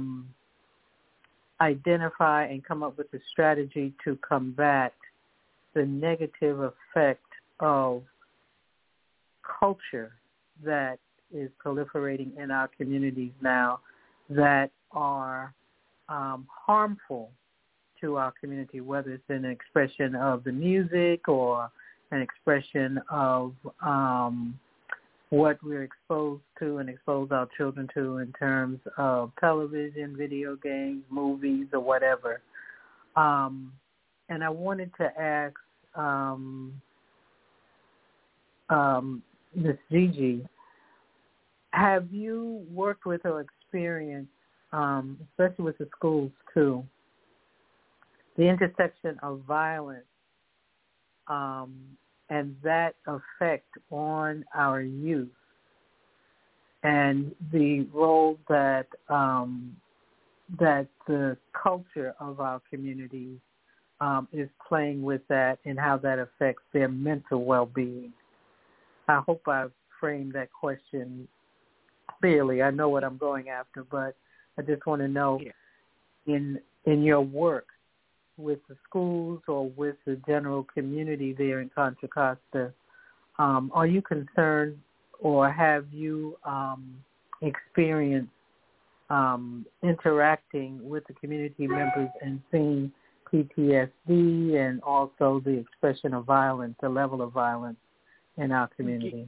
identify and come up with a strategy to combat the negative effect of culture that is proliferating in our communities now that are harmful to our community, whether it's an expression of the music or an expression of what we're exposed to and expose our children to in terms of television, video games, movies, or whatever. And I wanted to ask Ms. Gigi, have you worked with or experienced, especially with the schools too, the intersection of violence and that effect on our youth and the role that that the culture of our community is playing with that and how that affects their mental well-being? I hope I've framed that question clearly. I know what I'm going after, but I just want to know in your work with the schools or with the general community there in Contra Costa, are you concerned or have you experienced interacting with the community members and seeing PTSD and also the expression of violence, the level of violence in our community?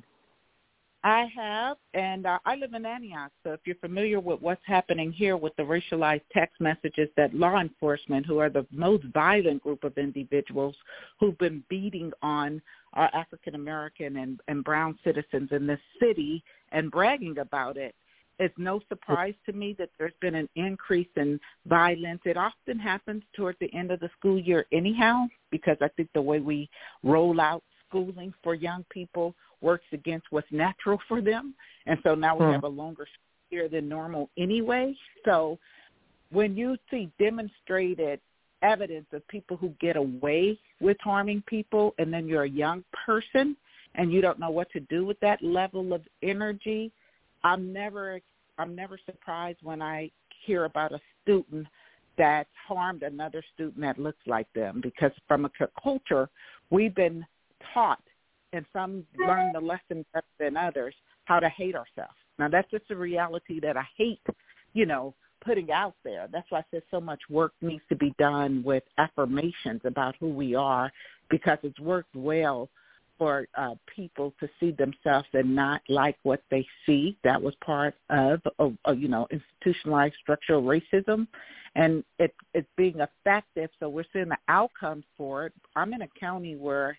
I have, and I live in Antioch, so if you're familiar with what's happening here with the racialized text messages that law enforcement, who are the most violent group of individuals who've been beating on our African-American and brown citizens in this city and bragging about it, it's no surprise to me that there's been an increase in violence. It often happens toward the end of the school year anyhow, because I think the way we roll out schooling for young people works against what's natural for them. And so now we have a longer school year than normal anyway. So when you see demonstrated evidence of people who get away with harming people and then you're a young person and you don't know what to do with that level of energy, I'm never surprised when I hear about a student that harmed another student that looks like them, because from a culture, we've been taught, and some learn the lesson better than others, how to hate ourselves. Now, that's just a reality that I hate, putting out there. That's why I said so much work needs to be done with affirmations about who we are, because it's worked well for people to see themselves and not like what they see. That was part of institutionalized structural racism, and it's being effective. So we're seeing the outcomes for it. I'm in a county where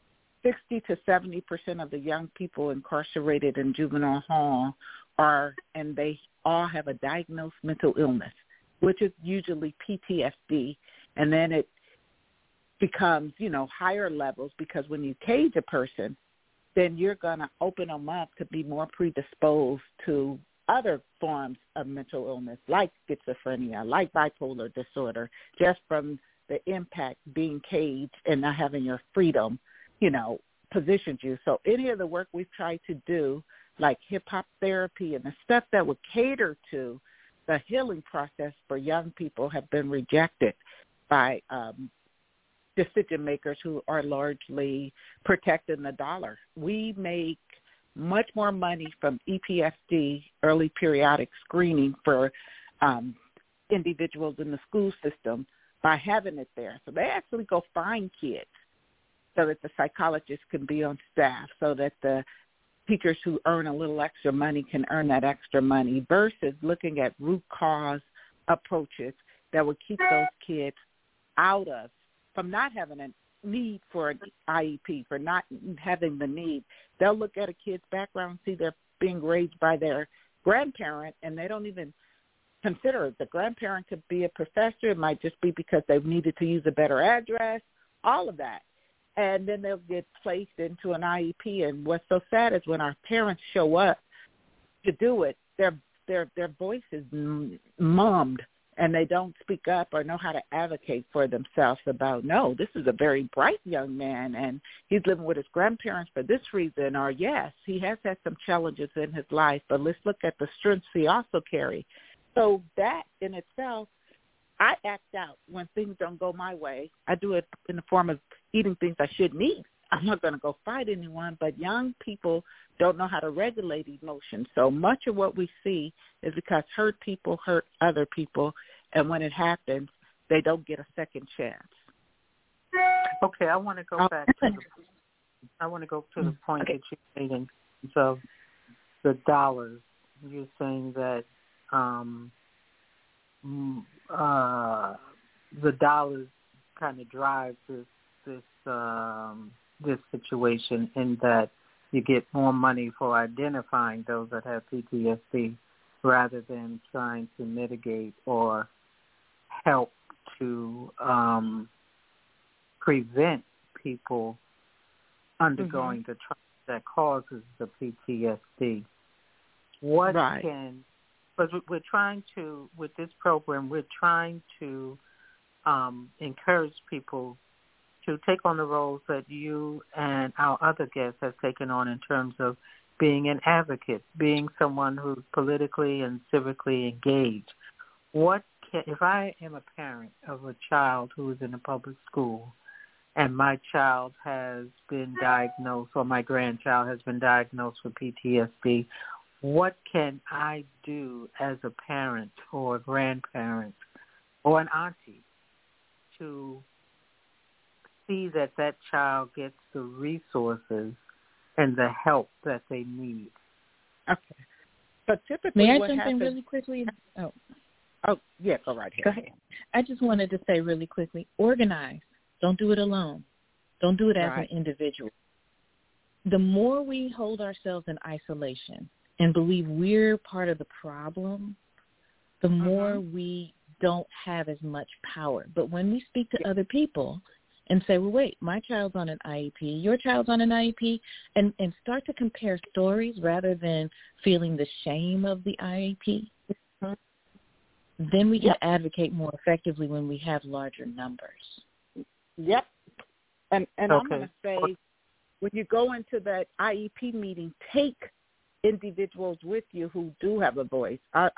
60 to 70% of the young people incarcerated in juvenile hall and they all have a diagnosed mental illness, which is usually PTSD, and then it becomes, higher levels, because when you cage a person, then you're going to open them up to be more predisposed to other forms of mental illness, like schizophrenia, like bipolar disorder, just from the impact being caged and not having your freedom, positions you. So any of the work we've tried to do, like hip-hop therapy and the stuff that would cater to the healing process for young people, have been rejected by decision makers who are largely protecting the dollar. We make much more money from EPSD, early periodic screening, for individuals in the school system by having it there. So they actually go find kids so that the psychologists can be on staff, so that the teachers who earn a little extra money can earn that extra money, versus looking at root cause approaches that would keep those kids from not having a need for an IEP, for not having the need. They'll look at a kid's background, see they're being raised by their grandparent, and they don't even consider it. The grandparent could be a professor. It might just be because they've needed to use a better address, all of that. And then they'll get placed into an IEP. And what's so sad is when our parents show up to do it, their voice is mummed, and they don't speak up or know how to advocate for themselves about, no, this is a very bright young man, and he's living with his grandparents for this reason, or yes, he has had some challenges in his life, but let's look at the strengths he also carries. So that in itself, I act out when things don't go my way. I do it in the form of eating things I shouldn't eat. I'm not going to go fight anyone, but young people don't know how to regulate emotions. So much of what we see is because hurt people hurt other people, and when it happens, they don't get a second chance. Okay, I want to go back to the point that you made in terms of the dollars. You're saying that the dollars kind of drive this situation, in that you get more money for identifying those that have PTSD rather than trying to mitigate or help to prevent people undergoing the trauma that causes the PTSD. What can, because we're trying to, with this program, we're trying to encourage people to take on the roles that you and our other guests have taken on in terms of being an advocate, being someone who's politically and civically engaged. If I am a parent of a child who is in a public school and my child has been diagnosed, or my grandchild has been diagnosed with PTSD, what can I do as a parent or a grandparent or an auntie to see that that child gets the resources and the help that they need? Okay. But typically, may I what jump happens, in really quickly? Oh, yeah, go right ahead. Go ahead. I just wanted to say really quickly, organize. Don't do it alone. Don't do it as an individual. The more we hold ourselves in isolation and believe we're part of the problem, the more we don't have as much power. But when we speak to other people and say, well, wait, my child's on an IEP, your child's on an IEP, and start to compare stories rather than feeling the shame of the IEP, then we can advocate more effectively when we have larger numbers. Yep. And I'm going to say, when you go into that IEP meeting, take individuals with you who do have a voice. I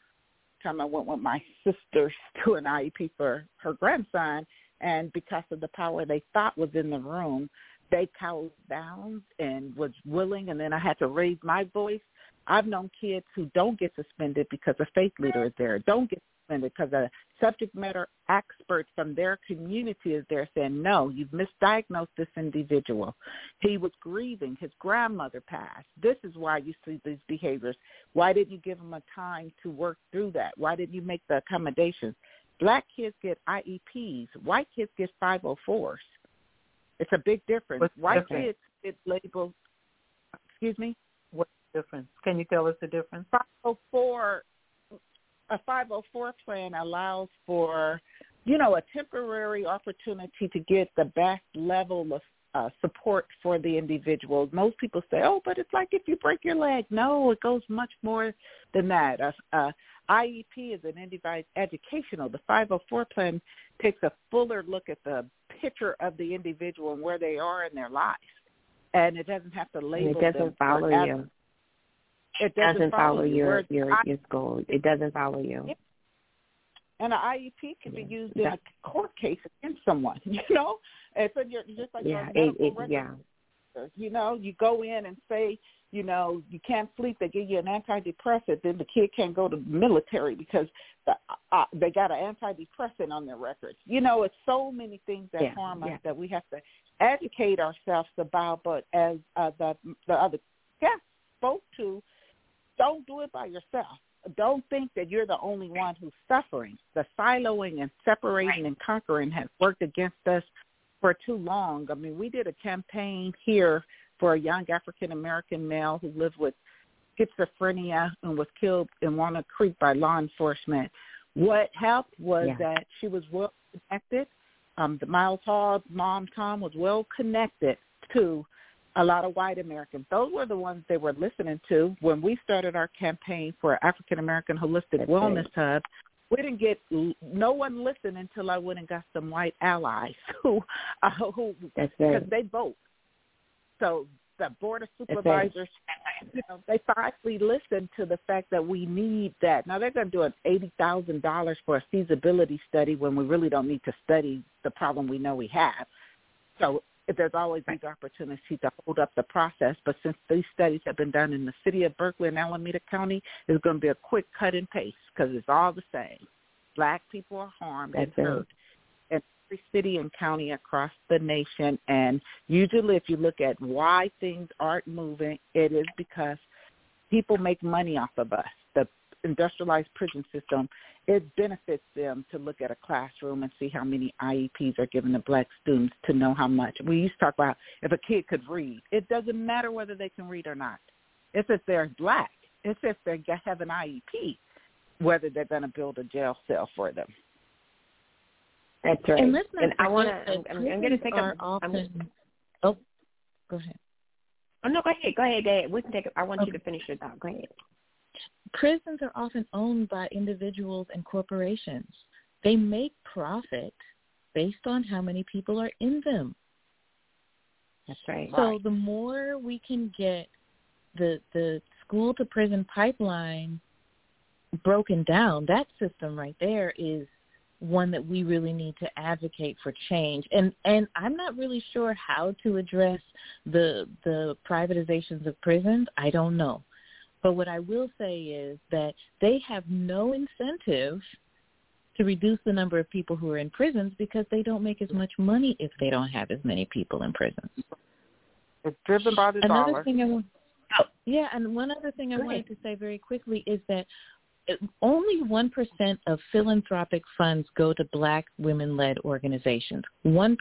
went with my sisters to an IEP for her grandson, and because of the power they thought was in the room, they cowed down and was willing, and then I had to raise my voice. I've known kids who don't get suspended because a faith leader is there, don't get suspended because a subject matter expert from their community is there saying, no, you've misdiagnosed this individual. He was grieving. His grandmother passed. This is why you see these behaviors. Why didn't you give him a time to work through that? Why didn't you make the accommodations? Black kids get IEPs. White kids get 504s. It's a big difference. White kids get labeled, excuse me? What's the difference? Can you tell us the difference? 504, a 504 plan allows for, a temporary opportunity to get the best level of support for the individual. Most people say, oh, but it's like if you break your leg. No, it goes much more than that. IEP is an individual educational. The 504 plan takes a fuller look at the picture of the individual and where they are in their lives. And it doesn't have to label them. It doesn't follow you. It doesn't follow your goal. It doesn't follow you. Yeah. And an IEP can be used in a court case against someone, And so you're just like your medical record. You go in and say, you can't sleep, they give you an antidepressant, then the kid can't go to the military because they got an antidepressant on their records. It's so many things that harm us that we have to educate ourselves about. But as the other guest spoke to, don't do it by yourself. Don't think that you're the only one who's suffering. The siloing and separating and conquering has worked against us for too long. I mean, we did a campaign here for a young African-American male who lived with schizophrenia and was killed in Walnut Creek by law enforcement. What helped was that she was well connected. The Miles Hall mom, Tom, was well connected to a lot of white Americans. Those were the ones they were listening to. When we started our campaign for African-American Holistic Wellness Hub, we didn't get no one listened until I went and got some white allies who because they vote. So the Board of Supervisors, they finally listened to the fact that we need that. Now they're going to do an $80,000 for a feasibility study when we really don't need to study the problem we know we have. So there's always these opportunities to hold up the process. But since these studies have been done in the city of Berkeley and Alameda County, it's going to be a quick cut and paste because it's all the same. Black people are harmed and hurt in every city and county across the nation. And usually if you look at why things aren't moving, it is because people make money off of us. The industrialized prison system, it benefits them to look at a classroom and see how many IEPs are given to black students to know how much. We used to talk about if a kid could read. It doesn't matter whether they can read or not. It's if they're black. It's if they have an IEP, whether they're going to build a jail cell for them. That's right. And I want to. I'm going to take a. Go ahead. Oh no, go ahead. We can take. I want you to finish your thought. Go ahead. Prisons are often owned by individuals and corporations. They make profit based on how many people are in them. That's right. So the more we can get the school to prison pipeline broken down, that system right there is one that we really need to advocate for change. And I'm not really sure how to address the privatizations of prisons. I don't know. But what I will say is that they have no incentive to reduce the number of people who are in prisons because they don't make as much money if they don't have as many people in prisons. It's driven by the dollar. And one other thing I wanted to say very quickly is that only 1% of philanthropic funds go to black women-led organizations. 1%.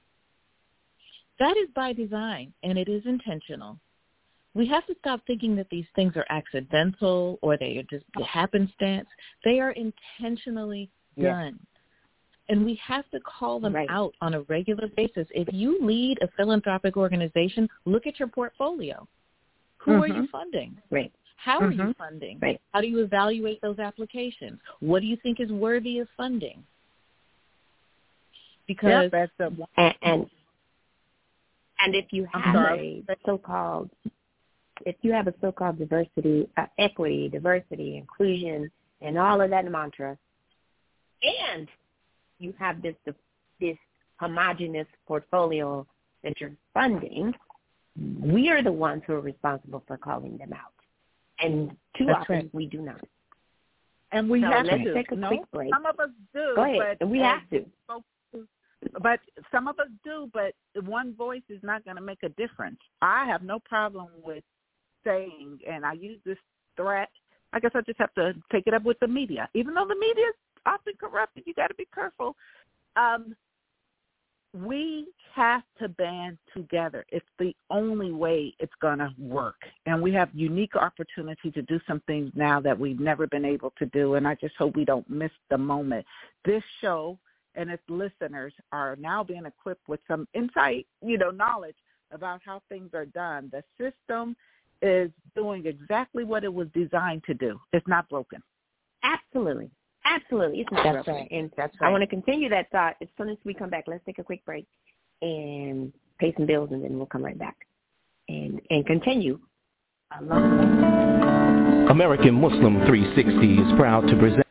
That is by design, and it is intentional. We have to stop thinking that these things are accidental or they are just happenstance. They are intentionally done. And we have to call them out on a regular basis. If you lead a philanthropic organization, look at your portfolio. Who are you funding? Right. How are you funding? Right. How do you evaluate those applications? What do you think is worthy of funding? Because and if you have a so-called diversity, equity, diversity, inclusion, and all of that mantra, and you have this homogenous portfolio that you're funding, we are the ones who are responsible for calling them out. And too often we do not. And we have to. Take a quick break. Some of us do. Go ahead. But we have to. But some of us do, but one voice is not going to make a difference. I have no problem with saying, and I use this threat, I guess I just have to take it up with the media. Even though the media is often corrupted, you got to be careful. We have to band together. It's the only way it's going to work. And we have unique opportunity to do some things now that we've never been able to do, and I just hope we don't miss the moment. This show and its listeners are now being equipped with some insight, knowledge about how things are done. The system is doing exactly what it was designed to do. It's not broken. Absolutely. It's not broken. Right. And I want to continue that thought as soon as we come back. Let's take a quick break and pay some bills, and then we'll come right back and continue. American Muslim 360 is proud to present.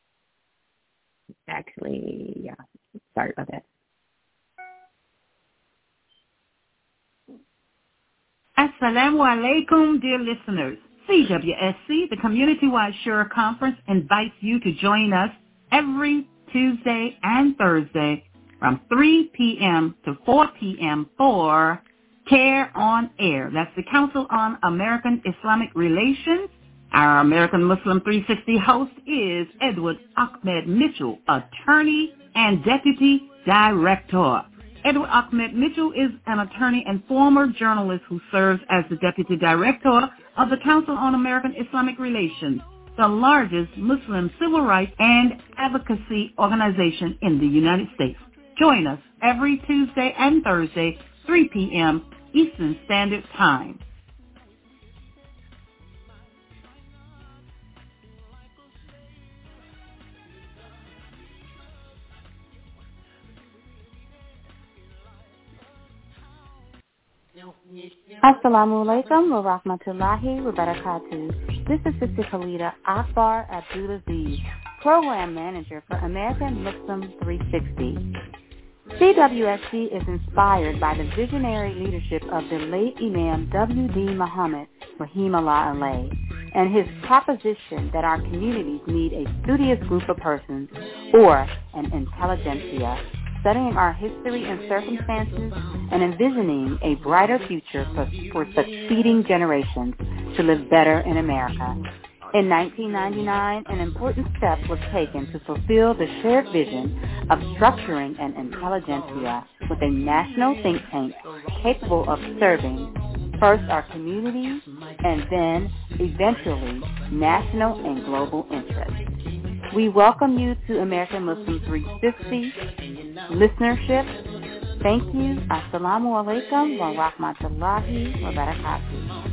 Actually, yeah. Sorry about that. Assalamu alaikum, dear listeners. CWSC, the Community-Wide Shura Conference, invites you to join us every Tuesday and Thursday from 3 p.m. to 4 p.m. for CARE on Air. That's the Council on American Islamic Relations. Our American Muslim 360 host is Edward Ahmed Mitchell, attorney and deputy director. Edward Ahmed Mitchell is an attorney and former journalist who serves as the deputy director of the Council on American Islamic Relations, the largest Muslim civil rights and advocacy organization in the United States. Join us every Tuesday and Thursday, 3 p.m. Eastern Standard Time. Assalamu alaikum wa rahmatullahi wa barakatuh. This is Sister Khalida Akbar Abdulaziz, Program Manager for American Muslim 360. CWSC is inspired by the visionary leadership of the late Imam W.D. Muhammad Rahimahullah Alayhi and his proposition that our communities need a studious group of persons or an intelligentsia studying our history and circumstances and envisioning a brighter future for succeeding generations to live better in America. In 1999, an important step was taken to fulfill the shared vision of structuring an intelligentsia with a national think tank capable of serving first our communities and then eventually national and global interests. We welcome you to American Muslim 360 listenership. Thank you. Assalamu alaikum wa rahmatullahi wa barakatuh.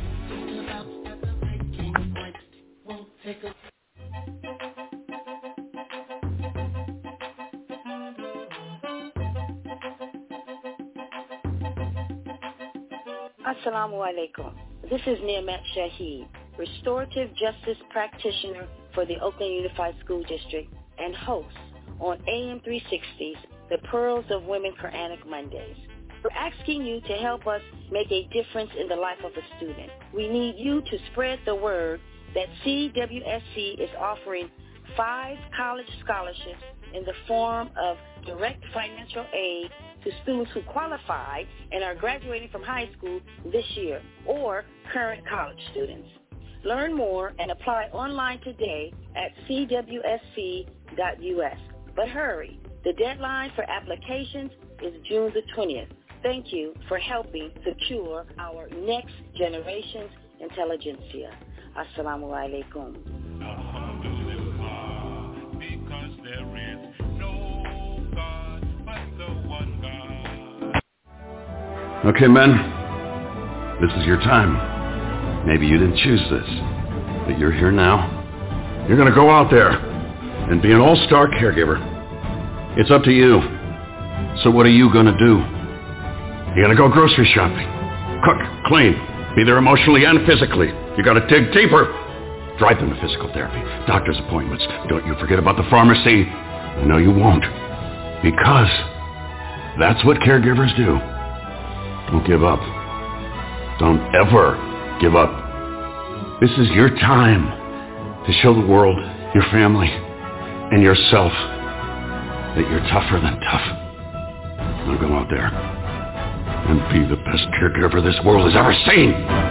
Assalamu alaikum. This is Niamat Shaheed, restorative justice practitioner for the Oakland Unified School District and host on AM 360's The Pearls of Women Quranic Mondays. We're asking you to help us make a difference in the life of a student. We need you to spread the word that CWSC is offering 5 college scholarships in the form of direct financial aid to students who qualify and are graduating from high school this year or current college students. Learn more and apply online today at cwsc.us. But hurry, the deadline for applications is June the 20th. Thank you for helping secure our next generation's intelligentsia. Assalamu alaikum. Because there is no God but the one God. Okay, men, this is your time. Maybe you didn't choose this, but you're here now. You're going to go out there and be an all-star caregiver. It's up to you. So what are you going to do? You're going to go grocery shopping, cook, clean, be there emotionally and physically. You got to dig deeper. Drive them to physical therapy, doctor's appointments. Don't you forget about the pharmacy. No, you won't. Because that's what caregivers do. Don't give up. Don't ever give up. This is your time to show the world, your family, and yourself that you're tougher than tough. Now go out there and be the best caregiver this world has ever seen.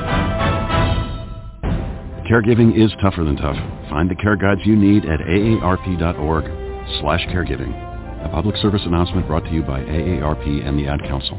Caregiving is tougher than tough. Find the care guides you need at aarp.org/caregiving. A public service announcement brought to you by AARP and the Ad Council.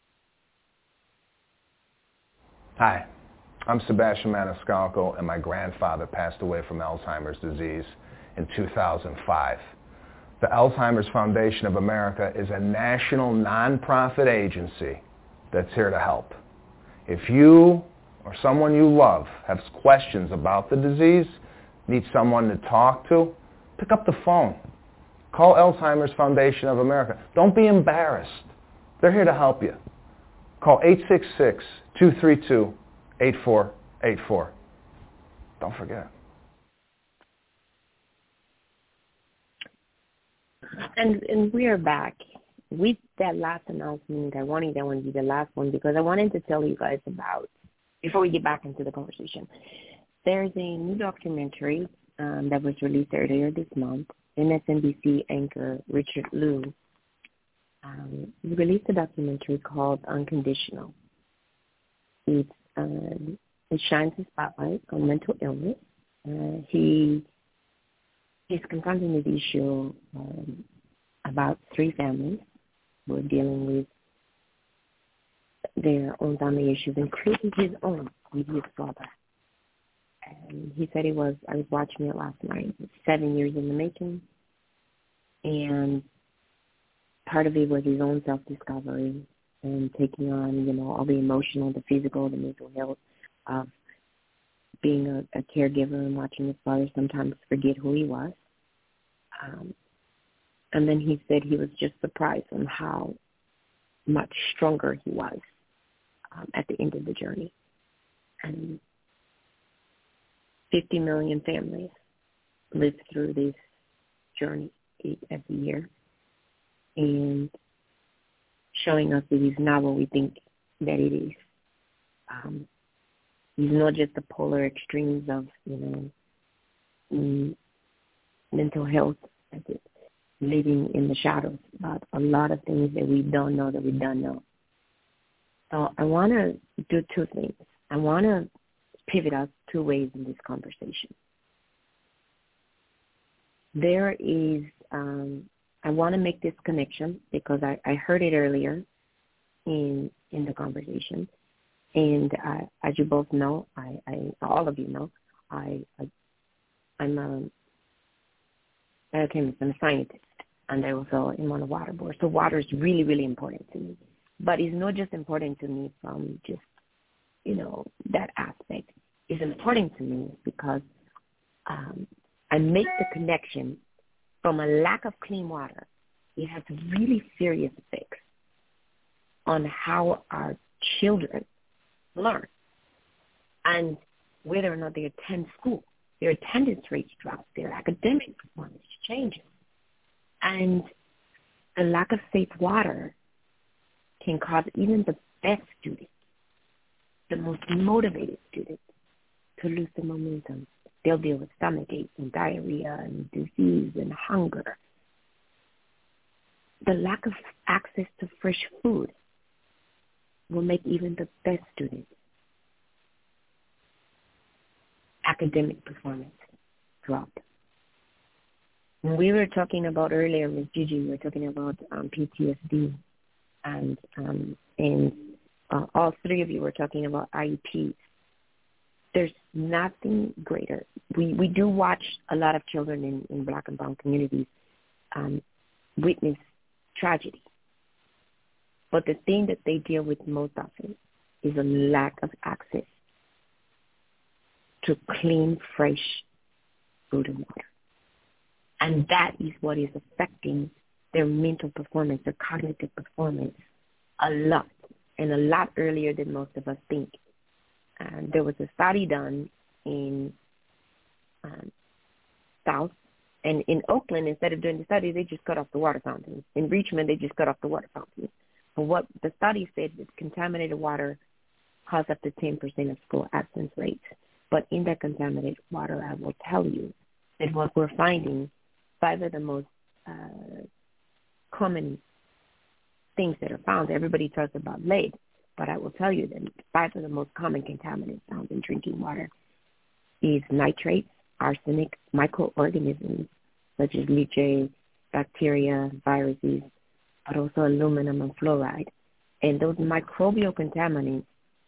Hi, I'm Sebastian Maniscalco, and my grandfather passed away from Alzheimer's disease in 2005. The Alzheimer's Foundation of America is a national nonprofit agency that's here to help. If you or someone you love has questions about the disease, need someone to talk to, pick up the phone. Call Alzheimer's Foundation of America. Don't be embarrassed. They're here to help you. Call 866-232-8484. Don't forget. And we are back with that last announcement. I wanted that one to be the last one because I wanted to tell you guys about, before we get back into the conversation, there's a new documentary that was released earlier this month. MSNBC anchor Richard Liu released a documentary called Unconditional. It shines a spotlight on mental illness. He's confronting the issue about 3 families who are dealing with their own family issues, including his own with his father. And he said I was watching it last night. It's 7 years in the making. And part of it was his own self-discovery and taking on, all the emotional, the physical, the mental health of being a caregiver and watching his father sometimes forget who he was. And then he said he was just surprised on how much stronger he was at the end of the journey. And 50 million families live through this journey every year. And showing us it is not what we think that it is. It's not just the polar extremes of, mental health, living in the shadows, but a lot of things that we don't know that we don't know. So I want to do two things. I want to pivot us two ways in this conversation. There is, I want to make this connection because I heard it earlier in the conversation. And as you both know, all of you know, I'm a biochemist, I'm a scientist, and I also am on a water board. So water is really, really important to me. But it's not just important to me from just, that aspect. It's important to me because I make the connection from a lack of clean water. It has really serious effects on how our children learn and whether or not they attend school. Their attendance rates drop. Their academic performance changes. And the lack of safe water can cause even the best students, the most motivated students, to lose the momentum. They'll deal with stomach aches and diarrhea and disease and hunger. The lack of access to fresh food will make even the best students academic performance drop. When we were talking about earlier, Ms. Gigi, we were talking about PTSD, and all three of you were talking about IEPs. There's nothing greater. We do watch a lot of children in Black and brown communities witness tragedy. But the thing that they deal with most often is a lack of access to clean, fresh food and water. And that is what is affecting their mental performance, their cognitive performance a lot, and a lot earlier than most of us think. There was a study done in South, and in Oakland, instead of doing the study, they just cut off the water fountains. In Richmond, they just cut off the water fountains. But what the study said is contaminated water caused up to 10% of school absence rates. But in that contaminated water, I will tell you that what we're finding, 5 of the most common things that are found, everybody talks about lead, but I will tell you that 5 of the most common contaminants found in drinking water is nitrates, arsenic, microorganisms such as leachate, bacteria, viruses, but also aluminum and fluoride. And those microbial contaminants,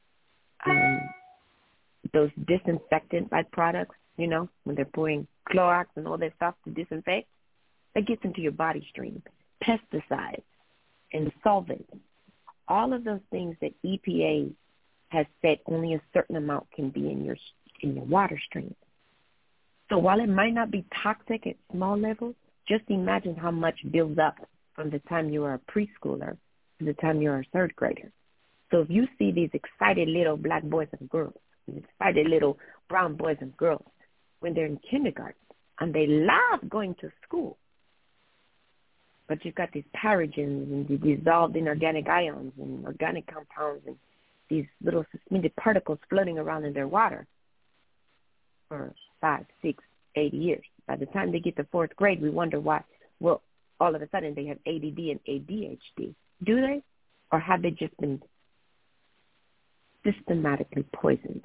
those disinfectant byproducts, when they're pouring Clorox and all that stuff to disinfect, that gets into your body stream. Pesticides and solvents, all of those things that EPA has said only a certain amount can be in your water stream. So while it might not be toxic at small levels, just imagine how much builds up from the time you are a preschooler to the time you're a 3rd grader. So if you see these excited little black boys and girls, these excited little brown boys and girls when they're in kindergarten, and they love going to school, but you've got these paragens and the dissolved inorganic ions and organic compounds and these little suspended particles floating around in their water for 5, 6, 8 years. By the time they get to 4th grade, we wonder why, well, all of a sudden they have ADD and ADHD. Do they? Or have they just been systematically poisoned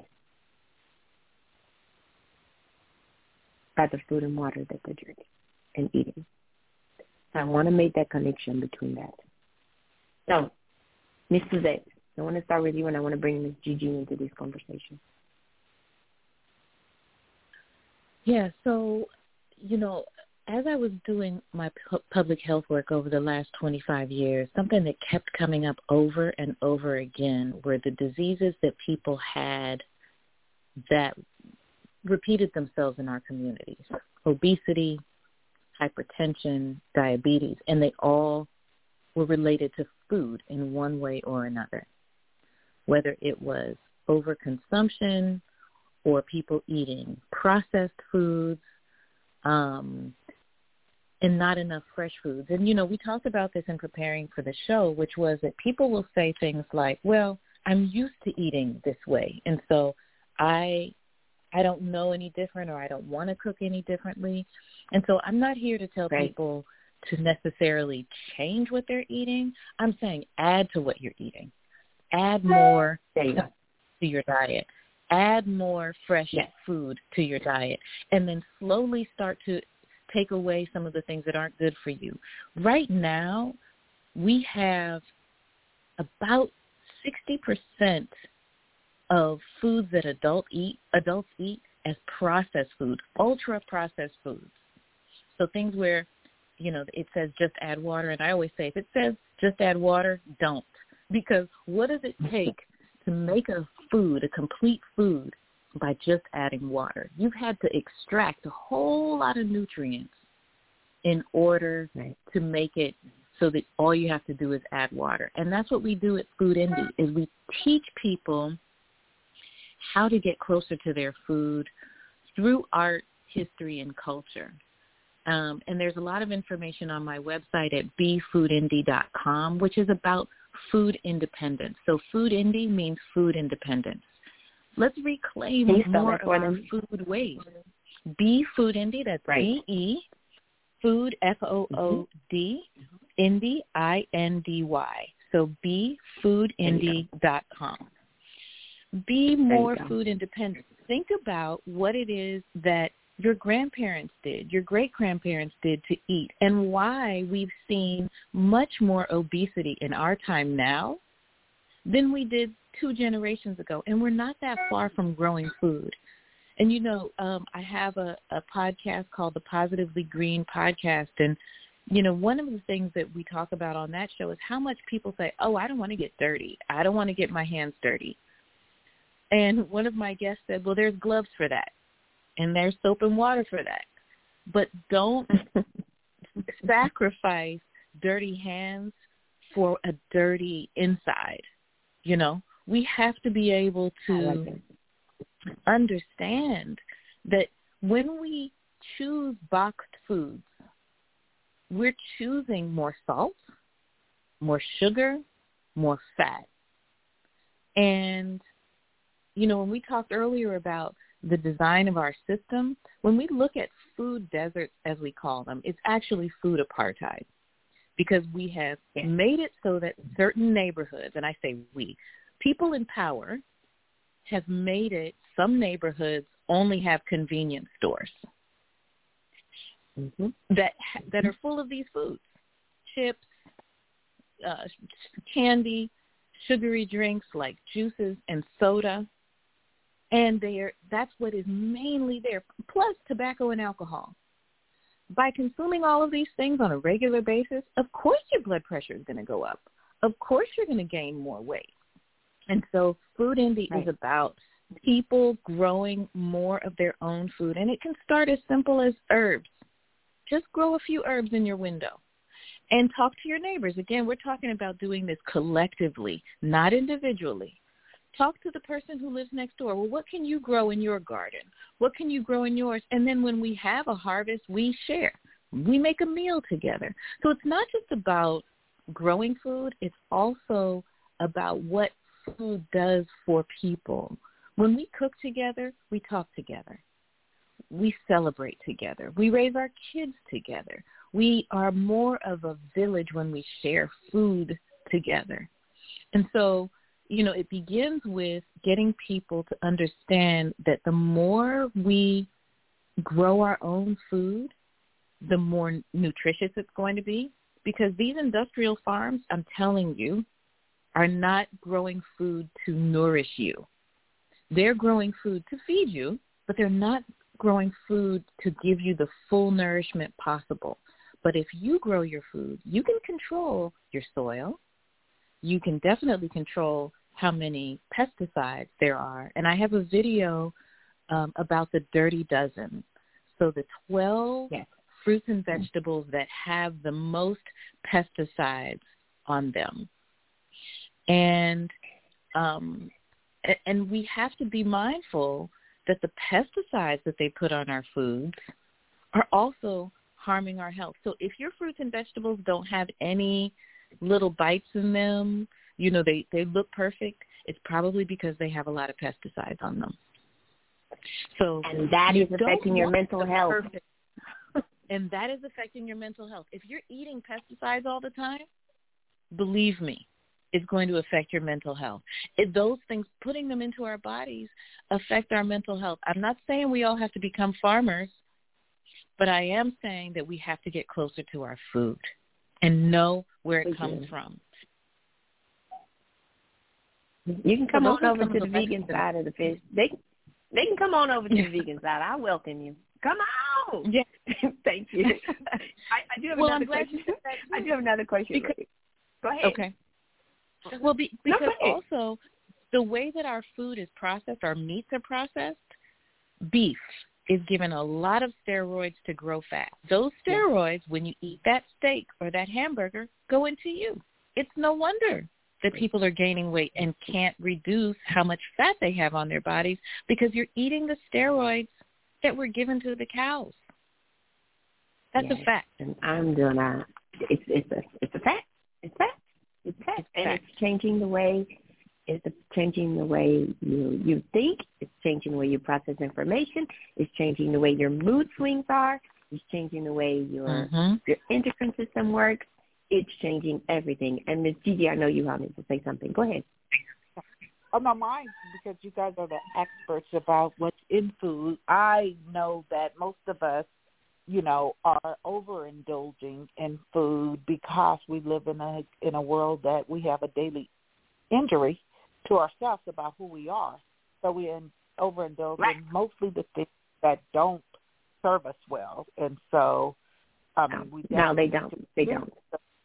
by the food and water that they're drinking and eating? So I want to make that connection between that. So, Ms. Suzette, I want to start with you, and I want to bring Ms. Gigi into this conversation. Yeah, so, as I was doing my public health work over the last 25 years, something that kept coming up over and over again were the diseases that people had that repeated themselves in our communities. Obesity, hypertension, diabetes, and they all were related to food in one way or another, whether it was overconsumption or people eating processed foods. and not enough fresh foods. And, we talked about this in preparing for the show, which was that people will say things like, well, I'm used to eating this way, and so I don't know any different, or I don't want to cook any differently. And so I'm not here to tell people to necessarily change what they're eating. I'm saying add to what you're eating. Add more to your diet. Add more fresh food to your diet, and then slowly start to take away some of the things that aren't good for you. Right now, we have about 60% of foods that adults eat as processed food, ultra-processed foods. So things where, it says just add water, and I always say if it says just add water, don't. Because what does it take to make a complete food, by just adding water? You've had to extract a whole lot of nutrients in order to make it so that all you have to do is add water. And that's what we do at Food Indie, is we teach people how to get closer to their food through art, history, and culture. And there's a lot of information on my website at befoodindie.com, which is about food independence. So Food Indie means food independence. Let's reclaim more of our food ways. Be Food Indie, that's B-E, food, F-O-O-D, Indie, I-N-D-Y. So befoodindie.com. Be more food independent. Think about what it is that your grandparents did, your great-grandparents did to eat, and why we've seen much more obesity in our time now than we did 2 generations ago. And we're not that far from growing food. And, I have a podcast called the Positively Green Podcast. And, one of the things that we talk about on that show is how much people say, oh, I don't want to get dirty. I don't want to get my hands dirty. And one of my guests said, well, there's gloves for that. And there's soap and water for that. But don't sacrifice dirty hands for a dirty inside. We have to be able to understand that when we choose boxed foods, we're choosing more salt, more sugar, more fat. And, when we talked earlier about the design of our system, when we look at food deserts, as we call them, it's actually food apartheid, because we have made it so that certain neighborhoods, and I say we, people in power have made it, some neighborhoods only have convenience stores that are full of these foods, chips, candy, sugary drinks like juices and soda. And that's what is mainly there, plus tobacco and alcohol. By consuming all of these things on a regular basis, of course your blood pressure is going to go up. Of course you're going to gain more weight. And so Food Indie is about people growing more of their own food. And it can start as simple as herbs. Just grow a few herbs in your window and talk to your neighbors. Again, we're talking about doing this collectively, not individually. Talk to the person who lives next door. Well, what can you grow in your garden? What can you grow in yours? And then when we have a harvest, we share. We make a meal together. So it's not just about growing food. It's also about what food does for people. When we cook together, we talk together. We celebrate together. We raise our kids together. We are more of a village when we share food together. And so, it begins with getting people to understand that the more we grow our own food, the more nutritious it's going to be. Because these industrial farms, I'm telling you, are not growing food to nourish you. They're growing food to feed you, but they're not growing food to give you the full nourishment possible. But if you grow your food, you can control your soil. You can definitely control how many pesticides there are. And I have a video about the Dirty Dozen. So the 12 fruits and vegetables that have the most pesticides on them. And we have to be mindful that the pesticides that they put on our foods are also harming our health. So if your fruits and vegetables don't have any little bites in them, they look perfect, it's probably because they have a lot of pesticides on them. So, and that is affecting your mental health. And that is affecting your mental health. If you're eating pesticides all the time, believe me, it's going to affect your mental health. Those things, putting them into our bodies, affect our mental health. I'm not saying we all have to become farmers, but I am saying that we have to get closer to our food and know where it comes from. You can come on over to the vegan side of the fish. They can come on over to the vegan side. I welcome you. Come on. Yeah. Thank you. I do have another question. I do have another question. Go ahead. Okay. Well, because also the way that our food is processed, our meats are processed, beef is given a lot of steroids to grow fat. Those steroids, when you eat that steak or that hamburger, go into you. It's no wonder that people are gaining weight and can't reduce how much fat they have on their bodies because you're eating the steroids that were given to the cows. That's a fact. And I'm doing it's a fact. It's fact. It's fact. And it's changing the way you think. It's changing the way you process information. It's changing the way your mood swings are. It's changing the way your endocrine system works. It's changing everything. And Ms. Gigi, I know you wanted to say something. Go ahead. Oh, no, mine, because you guys are the experts about what's in food. I know that most of us, are overindulging in food because we live in a world that we have a daily injury to ourselves about who we are. So we overindulge in mostly the things that don't serve us well. And so they don't. They don't.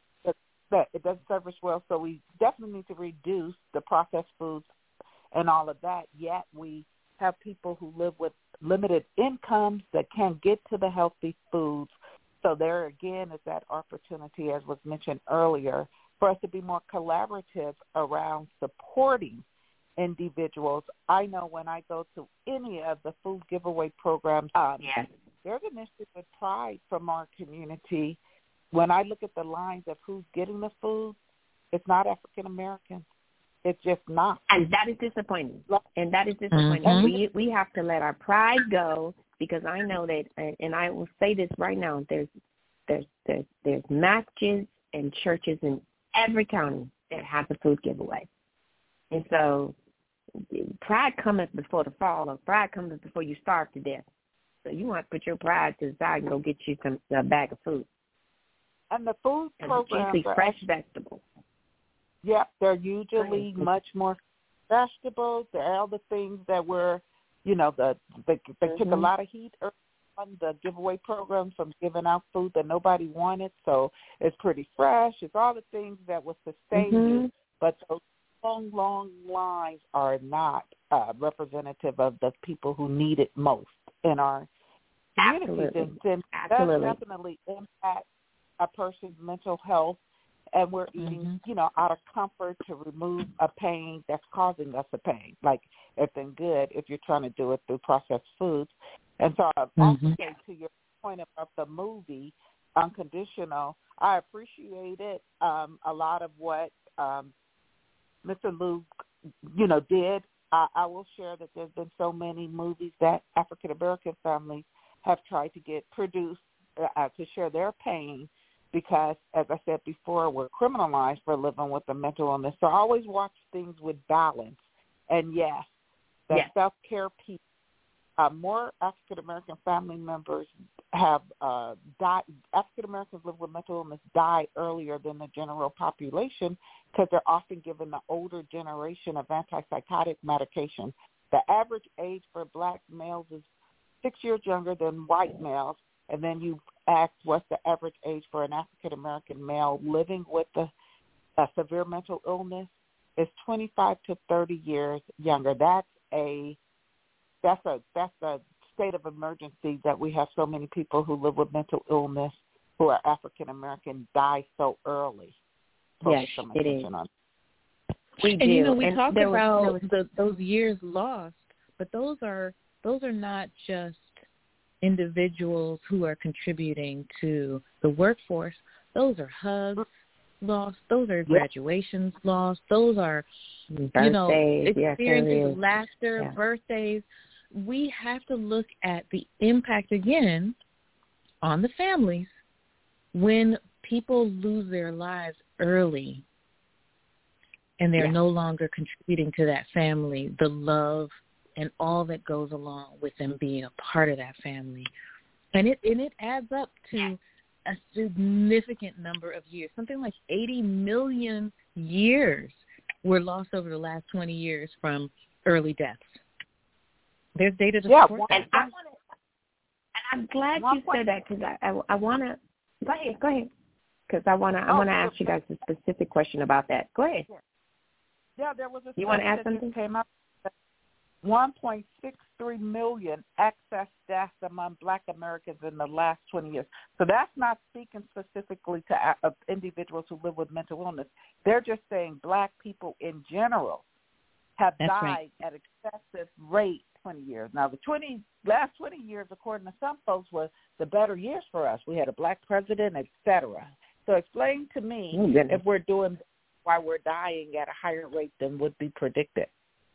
It doesn't serve us well, so we definitely need to reduce the processed foods and all of that. Yet we have people who live with limited incomes that can't get to the healthy foods. So there again is that opportunity, as was mentioned earlier, for us to be more collaborative around supporting individuals. I know when I go to any of the food giveaway programs, there's an issue with pride from our community. When I look at the lines of who's getting the food, it's not African Americans. It's just not. And that is disappointing. Mm-hmm. We have to let our pride go because I know that, and I will say this right now, there's matches and churches in every county that has a food giveaway. And so pride cometh before the fall, or pride cometh before you starve to death. So you want to put your pride to the side and go get you a bag of food. And the food programs are fresh vegetables. Yep, they're usually much more vegetables. They're all the things that were, they took a lot of heat on the giveaway program from giving out food that nobody wanted. So it's pretty fresh. It's all the things that will sustain you. But those long lines are not representative of the people who need it most in our communities. And that definitely impacts a person's mental health. And we're eating, out of comfort to remove a pain that's causing us a pain. Like it's been good if you're trying to do it through processed foods. And so also to your point about the movie, Unconditional, I appreciated a lot of what Mr. Luke, did. I will share that there's been so many movies that African-American families have tried to get produced to share their pain. Because, as I said before, we're criminalized for living with a mental illness. So I always watch things with balance. And, self-care piece. More African-American family members have died. African-Americans live with mental illness die earlier than the general population because they're often given the older generation of antipsychotic medication. The average age for black males is 6 years younger than white males. And then you ask what's the average age for an African-American male living with a severe mental illness. It's 25 to 30 years younger. That's a state of emergency that we have so many people who live with mental illness who are African-American die so early. Yes, it is. We do. We talk about those years lost, but those are not just individuals who are contributing to the workforce, those are hugs lost, those are graduations lost, those are, birthdays, experiences of laughter, birthdays. We have to look at the impact again on the families when people lose their lives early and they're no longer contributing to that family, the love and all that goes along with them being a part of that family. And it adds up to a significant number of years. Something like 80 million years were lost over the last 20 years from early deaths. There's data to support that. And I'm glad you said that because I want to – go ahead. Because I want to ask you guys a specific question about that. Go ahead. Yeah, there was a you want to add something? Came up 1.63 million excess deaths among Black Americans in the last 20 years. So that's not speaking specifically to individuals who live with mental illness. They're just saying Black people in general have died at excessive rate 20 years. Now, the last 20 years, according to some folks, were the better years for us. We had a Black president, et cetera. So explain to me if we're doing why we're dying at a higher rate than would be predicted.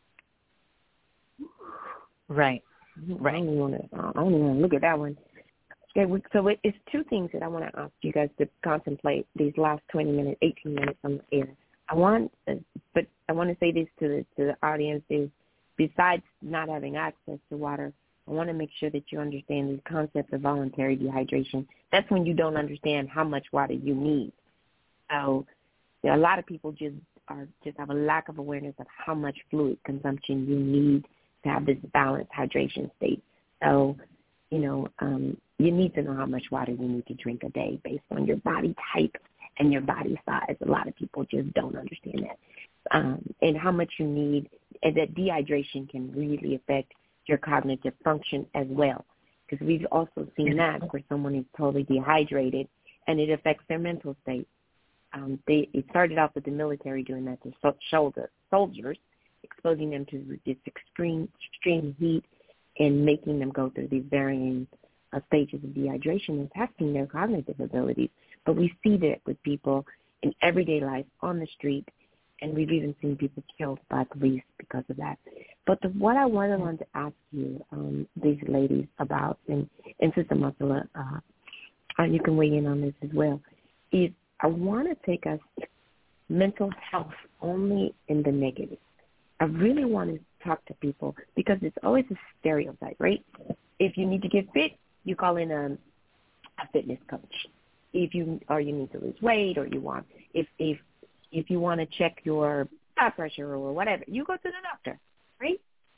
Right. I don't even want to look at that one. Okay, so it's two things that I want to ask you guys to contemplate these last 18 minutes on the air. I want to say this to the audience is, besides not having access to water, I want to make sure that you understand the concept of voluntary dehydration. That's when you don't understand how much water you need. So a lot of people just have a lack of awareness of how much fluid consumption you need to have this balanced hydration state. So, you need to know how much water you need to drink a day based on your body type and your body size. A lot of people just don't understand that. And how much you need, and that dehydration can really affect your cognitive function as well. Because we've also seen that where someone is totally dehydrated and it affects their mental state. It started off with the military doing that to soldiers, exposing them to this extreme heat and making them go through these varying stages of dehydration and testing their cognitive abilities. But we see that with people in everyday life on the street, and we've even seen people killed by police because of that. But what I wanted to ask you, these ladies, about, and Sister Musala, you can weigh in on this as well, is I want to take us mental health only in the negative. I really want to talk to people because it's always a stereotype, right? If you need to get fit, you call in a fitness coach. If you need to lose weight, or if you want to check your blood pressure or whatever, you go to the doctor, right?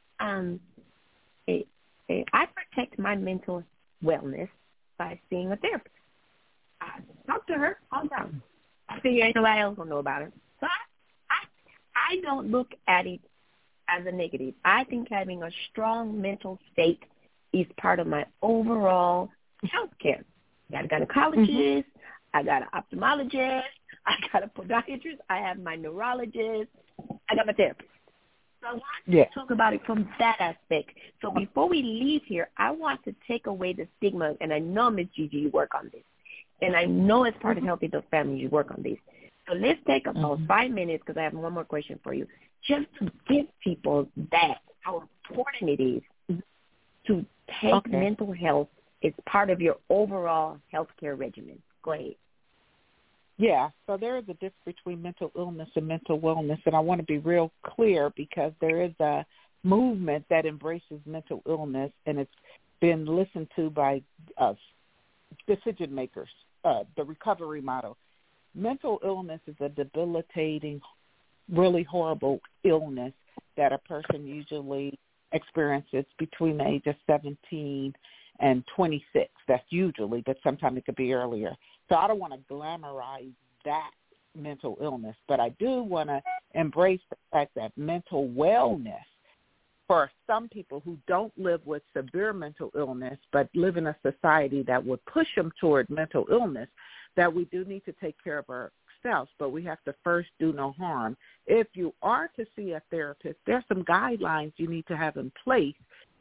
I protect my mental wellness by seeing a therapist. I talk to her all the time. I figure ain't nobody else will know about it. So I don't look at it as a negative. I think having a strong mental state is part of my overall health care. I got a gynecologist. I got an ophthalmologist. I got a podiatrist. I have my neurologist. I got my therapist. So I want to talk about it from that aspect. So before we leave here, I want to take away the stigma, and I know, Ms. Gigi, you work on this. And I know as part of Healthy Adult Family, you work on this. So let's take about 5 minutes, because I have one more question for you, just to give people that, how important it is to take mental health as part of your overall healthcare regimen. Go ahead. Yeah, so there is a difference between mental illness and mental wellness, and I want to be real clear because there is a movement that embraces mental illness, and it's been listened to by decision makers, the recovery model. Mental illness is a debilitating, really horrible illness that a person usually experiences between the age of 17 and 26. That's usually, but sometimes it could be earlier. So I don't want to glamorize that mental illness, but I do want to embrace the fact that mental wellness, for some people who don't live with severe mental illness but live in a society that would push them toward mental illness, that we do need to take care of ourselves, but we have to first do no harm. If you are to see a therapist, there are some guidelines you need to have in place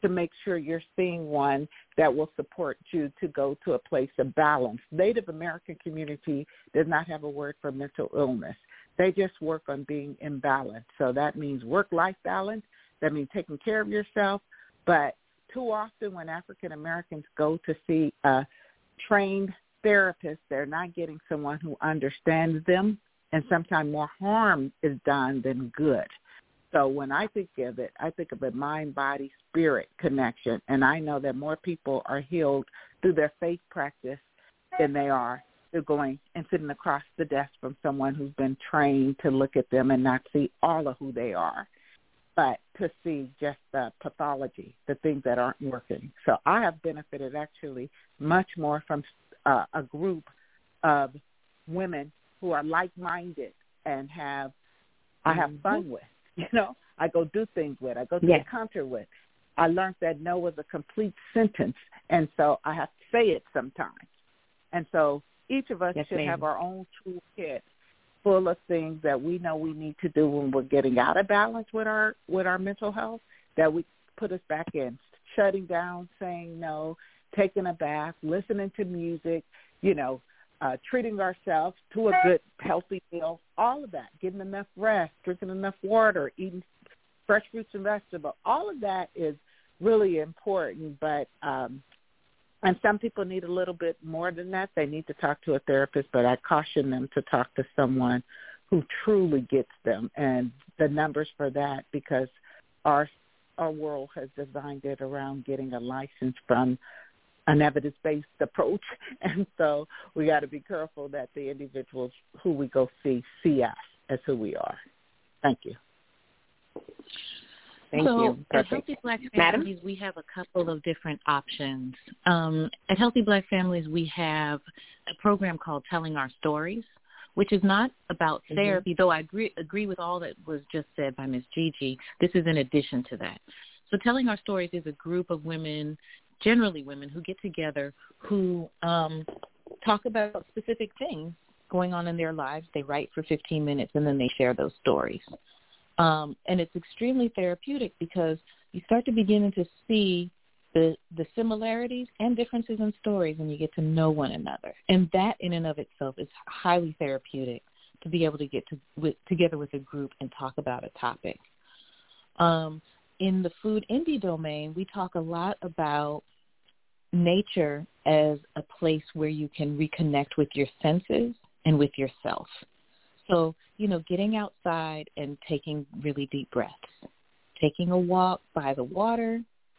to make sure you're seeing one that will support you to go to a place of balance. Native American community does not have a word for mental illness. They just work on being in balance. So that means work-life balance. That means taking care of yourself. But too often when African Americans go to see a trained therapist, they're not getting someone who understands them, and sometimes more harm is done than good. So when I think of it, I think of a mind-body-spirit connection, and I know that more people are healed through their faith practice than they are through going and sitting across the desk from someone who's been trained to look at them and not see all of who they are, but to see just the pathology, the things that aren't working. So I have benefited actually much more from a group of women who are like-minded and I have fun with. You know, I go do things with. I go to the counter with. I learned that no was a complete sentence, and so I have to say it sometimes. And so each of us should have our own toolkit full of things that we know we need to do when we're getting out of balance with our mental health, that we put us back in, shutting down, saying no, taking a bath, listening to music, treating ourselves to a good, healthy meal, all of that, getting enough rest, drinking enough water, eating fresh fruits and vegetables. All of that is really important, but and some people need a little bit more than that. They need to talk to a therapist, but I caution them to talk to someone who truly gets them, and the numbers for that, because our world has designed it around getting a license from an evidence-based approach, and so we got to be careful that the individuals who we go see us as who we are. Thank you. Thank you. At Healthy Black Families, we have a couple of different options. At Healthy Black Families, we have a program called Telling Our Stories, which is not about therapy, though I agree with all that was just said by Ms. Gigi. This is in addition to that. So Telling Our Stories is a group of women, generally women, who get together, who talk about specific things going on in their lives. They write for 15 minutes, and then they share those stories. And it's extremely therapeutic because you start to begin to see the similarities and differences in stories, and you get to know one another. And that in and of itself is highly therapeutic, to be able to get together with a group and talk about a topic. In the food indie domain, we talk a lot about nature as a place where you can reconnect with your senses and with yourself. So, getting outside and taking really deep breaths, taking a walk by the water,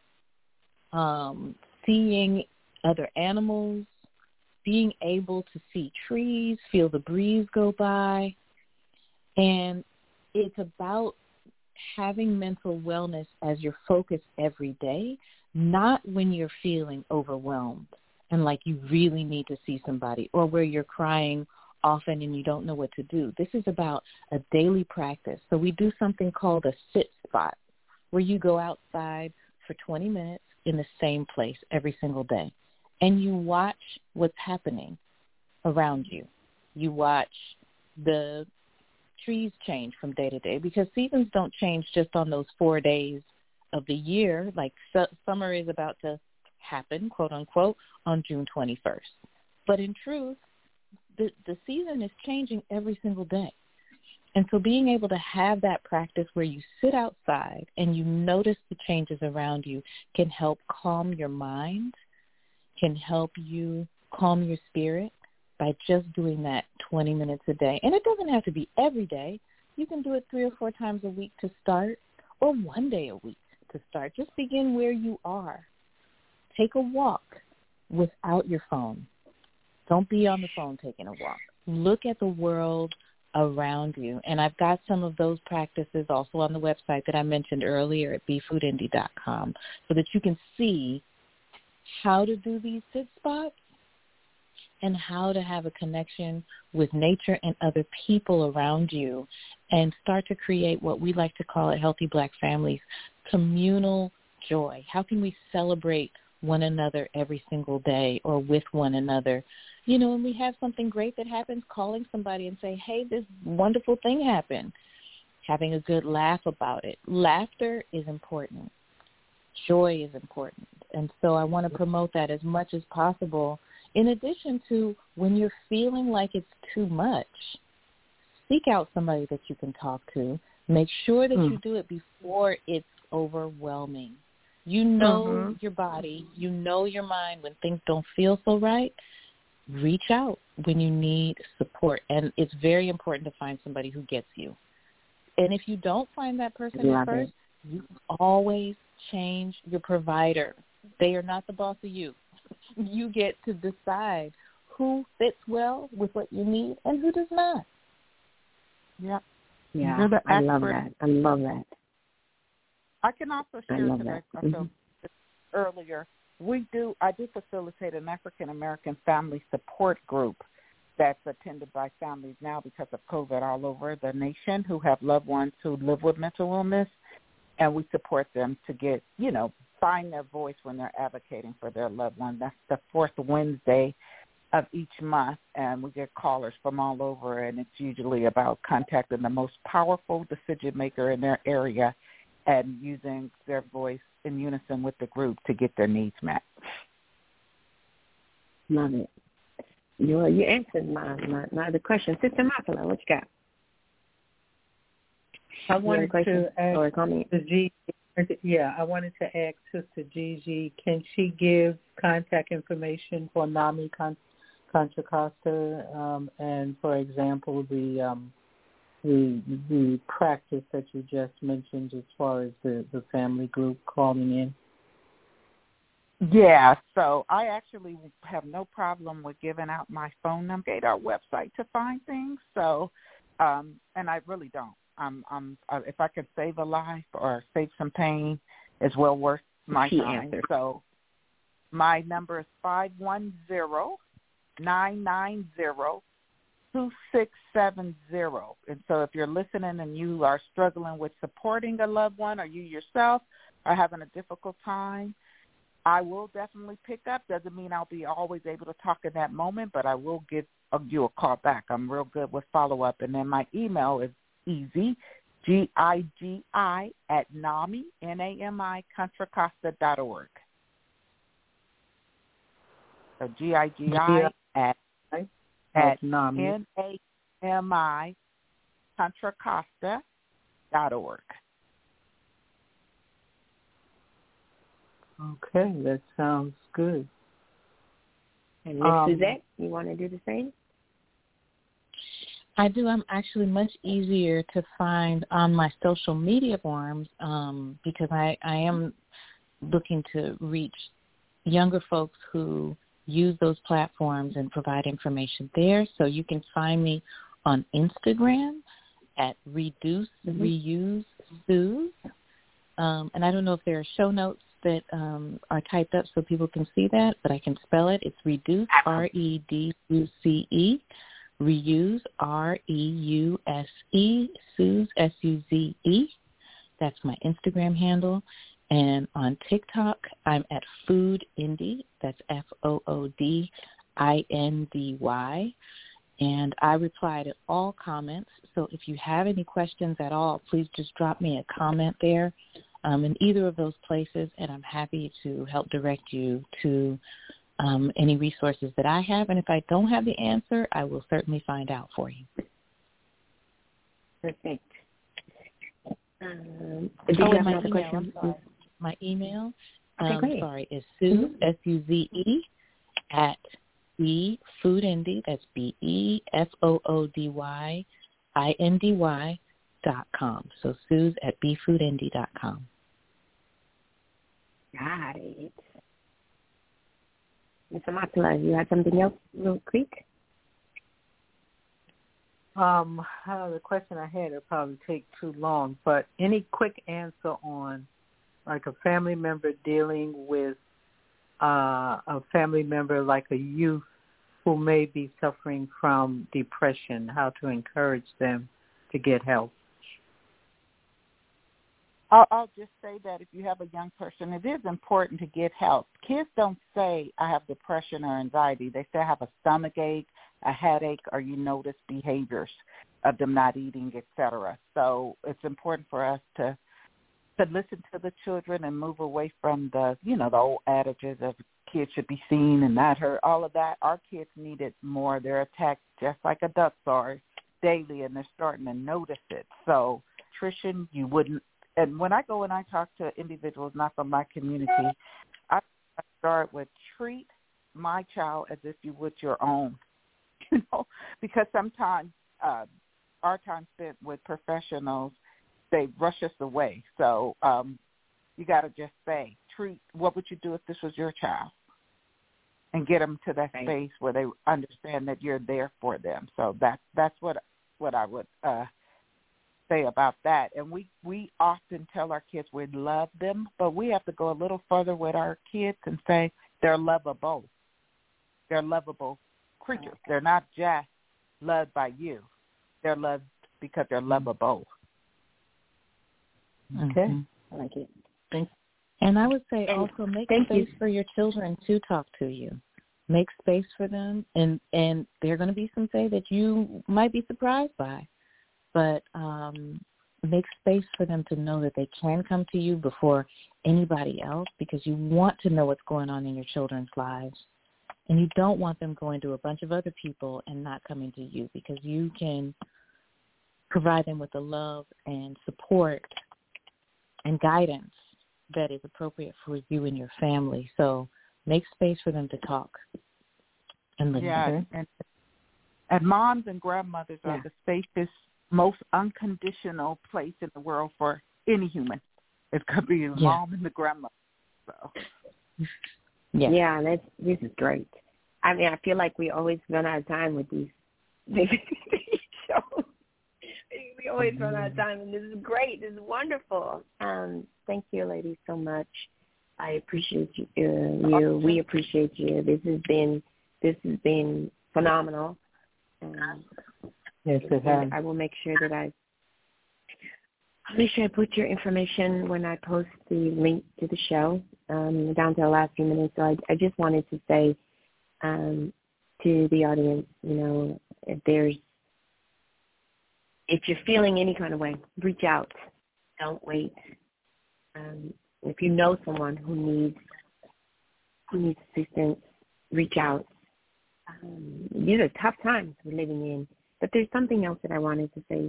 seeing other animals, being able to see trees, feel the breeze go by. And it's about having mental wellness as your focus every day, not when you're feeling overwhelmed and like you really need to see somebody, or where you're crying often and you don't know what to do. This is about a daily practice. So we do something called a sit spot, where you go outside for 20 minutes in the same place every single day, and you watch what's happening around you. You watch the trees change from day to day, because seasons don't change just on those 4 days of the year. Like summer is about to happen, quote unquote, on June 21st. But in truth, the season is changing every single day. And so being able to have that practice where you sit outside and you notice the changes around you can help calm your mind, can help you calm your spirit by just doing that 20 minutes a day. And it doesn't have to be every day. You can do it 3 or 4 times a week to start, or 1 day a week to start. Just begin where you are. Take a walk without your phone. Don't be on the phone taking a walk. Look at the world around you. And I've got some of those practices also on the website that I mentioned earlier at befoodindie.com, so that you can see how to do these sit spots and how to have a connection with nature and other people around you, and start to create what we like to call at Healthy Black Families communal joy. How can we celebrate one another every single day, or with one another? When we have something great that happens, calling somebody and say, hey, this wonderful thing happened. Having a good laugh about it. Laughter is important. Joy is important. And so I want to promote that as much as possible. In addition to when you're feeling like it's too much, seek out somebody that you can talk to. Make sure that you do it before it's overwhelming. You know your body, you know your mind. When things don't feel so right, reach out when you need support. And it's very important to find somebody who gets you. And if you don't find that person at first, you can always change your provider. They are not the boss of you. You get to decide who fits well with what you need and who does not. Yeah, I love that. I love that. I can also share that. Earlier, I do facilitate an African American family support group that's attended by families now because of COVID all over the nation who have loved ones who live with mental illness, and we support them to get, find their voice when they're advocating for their loved one. That's the fourth Wednesday of each month, and we get callers from all over, and it's usually about contacting the most powerful decision maker in their area and using their voice in unison with the group to get their needs met. Love it. You answered my other question. Sister Makala, what you got? I wanted to ask or comment? I wanted to ask Sister Gigi, can she give contact information for NAMI Contra Costa and, for example, the practice that you just mentioned as far as the family group calling in? Yeah, so I actually have no problem with giving out my phone number at our website to find things. So, and I really don't. If I could save a life or save some pain, it's well worth my time. So, my number is 510-990-2670. And so, if you're listening and you are struggling with supporting a loved one, or you yourself are having a difficult time, I will definitely pick up. Doesn't mean I'll be always able to talk in that moment, but I will give you a call back. I'm real good with follow-up. And then my email is easy, GIGI at NAMI, NAMI, ContraCosta.org. So GIGI at NAMI, ContraCosta.org. Okay, that sounds good. And Ms. Suzette, you want to do the same? I do. I'm actually much easier to find on my social media forums because I am looking to reach younger folks who use those platforms and provide information there. So you can find me on Instagram at Reduce Reuse Suze. And I don't know if there are show notes that are typed up so people can see that, but I can spell it. It's Reduce, REDUCE, Reuse, REUSE, Suze, SUZE. That's my Instagram handle. And on TikTok, I'm at Food Indie. That's FOODINDY. And I reply to all comments. So if you have any questions at all, please just drop me a comment there in either of those places, and I'm happy to help direct you to any resources that I have. And if I don't have the answer, I will certainly find out for you. Perfect. My email, is Suze, SUZE, at BeFoodIndy, that's BeFoodIndy.com. So Suze at BeFoodIndy.com. Got it. Mr. Makala, you had something else real quick? The question I had would probably take too long, but any quick answer on like a family member dealing with a family member like a youth who may be suffering from depression, how to encourage them to get help? I'll just say that if you have a young person, it is important to get help. Kids don't say, I have depression or anxiety. They say I have a stomach ache, a headache, or you notice behaviors of them not eating, et cetera. So it's important for us to to listen to the children and move away from the, the old adages of kids should be seen and not heard, all of that. Our kids need it more. They're attacked just like adults are daily, and they're starting to notice it. So, nutrition, you wouldn't, and when I go and I talk to individuals not from my community, I start with treat my child as if you would your own, because sometimes our time spent with professionals, they rush us away. So you got to just say, treat, what would you do if this was your child? And get them to that space where they understand that you're there for them. So that's what I would say about that. And we often tell our kids we love them, but we have to go a little further with our kids and say they're lovable. They're lovable creatures. They're not just loved by you. They're loved because they're lovable. Okay. Mm-hmm. I like it. Thanks. And I would say also make space for your children to talk to you. Make space for them, and there are going to be some things that you might be surprised by, but make space for them to know that they can come to you before anybody else, because you want to know what's going on in your children's lives, and you don't want them going to a bunch of other people and not coming to you, because you can provide them with the love and support and guidance that is appropriate for you and your family. So make space for them to talk and listen. Yeah, and moms and grandmothers are the safest, most unconditional place in the world for any human. It could be the mom and the grandmother. So. Yeah, this is great. I mean, I feel like we always run out of time with these shows. We always run out of time, and this is great. This is wonderful. Thank you, ladies, so much. I appreciate you. We appreciate you. This has been phenomenal. Yes, it has. I will make sure that I'll make sure I put your information when I post the link to the show down to the last few minutes. So I just wanted to say to the audience, if you're feeling any kind of way, reach out. Don't wait. If you know someone who needs assistance, reach out. These are tough times we're living in. But there's something else that I wanted to say.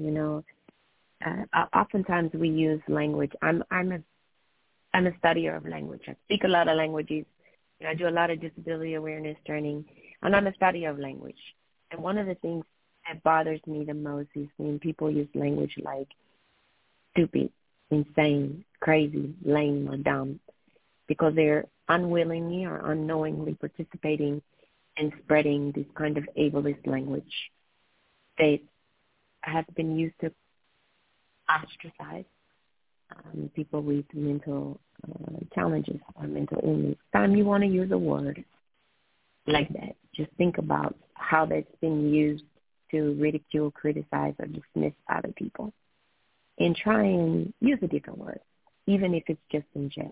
Oftentimes we use language. I'm a studier of language. I speak a lot of languages. I do a lot of disability awareness training, and I'm a studier of language. And one of the things that bothers me the most is when people use language like stupid, insane, crazy, lame, or dumb, because they're unwillingly or unknowingly participating in spreading this kind of ableist language that has been used to ostracize people with mental challenges or mental illness. Time you want to use a word like that, just think about how that's been used to ridicule, criticize, or dismiss other people. And try and use a different word, even if it's just in jest.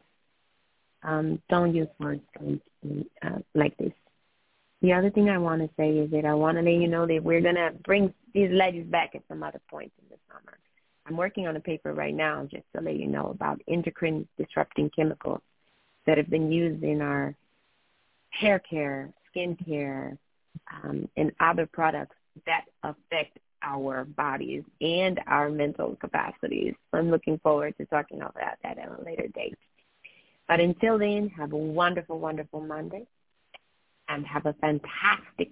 Don't use words like this. The other thing I want to say is that I want to let you know that we're going to bring these ladies back at some other point in the summer. I'm working on a paper right now just to let you know about endocrine disrupting chemicals that have been used in our hair care, skin care, and other products that affect our bodies and our mental capacities. I'm looking forward to talking about that at a later date. But until then, have a wonderful, wonderful Monday, and have a fantastic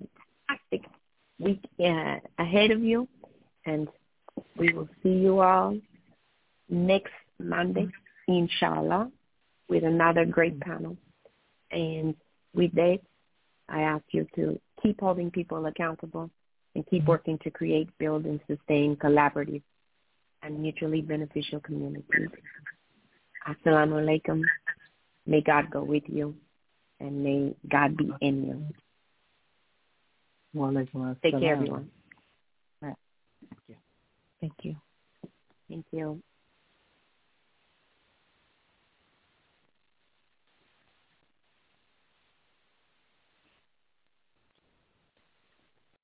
week ahead of you. And we will see you all next Monday, inshallah, with another great panel. And with that, I ask you to keep holding people accountable and keep working to create, build, and sustain collaborative and mutually beneficial communities. Assalamu alaikum. May God go with you, and may God be in you. Take care, everyone. Thank you. Thank you.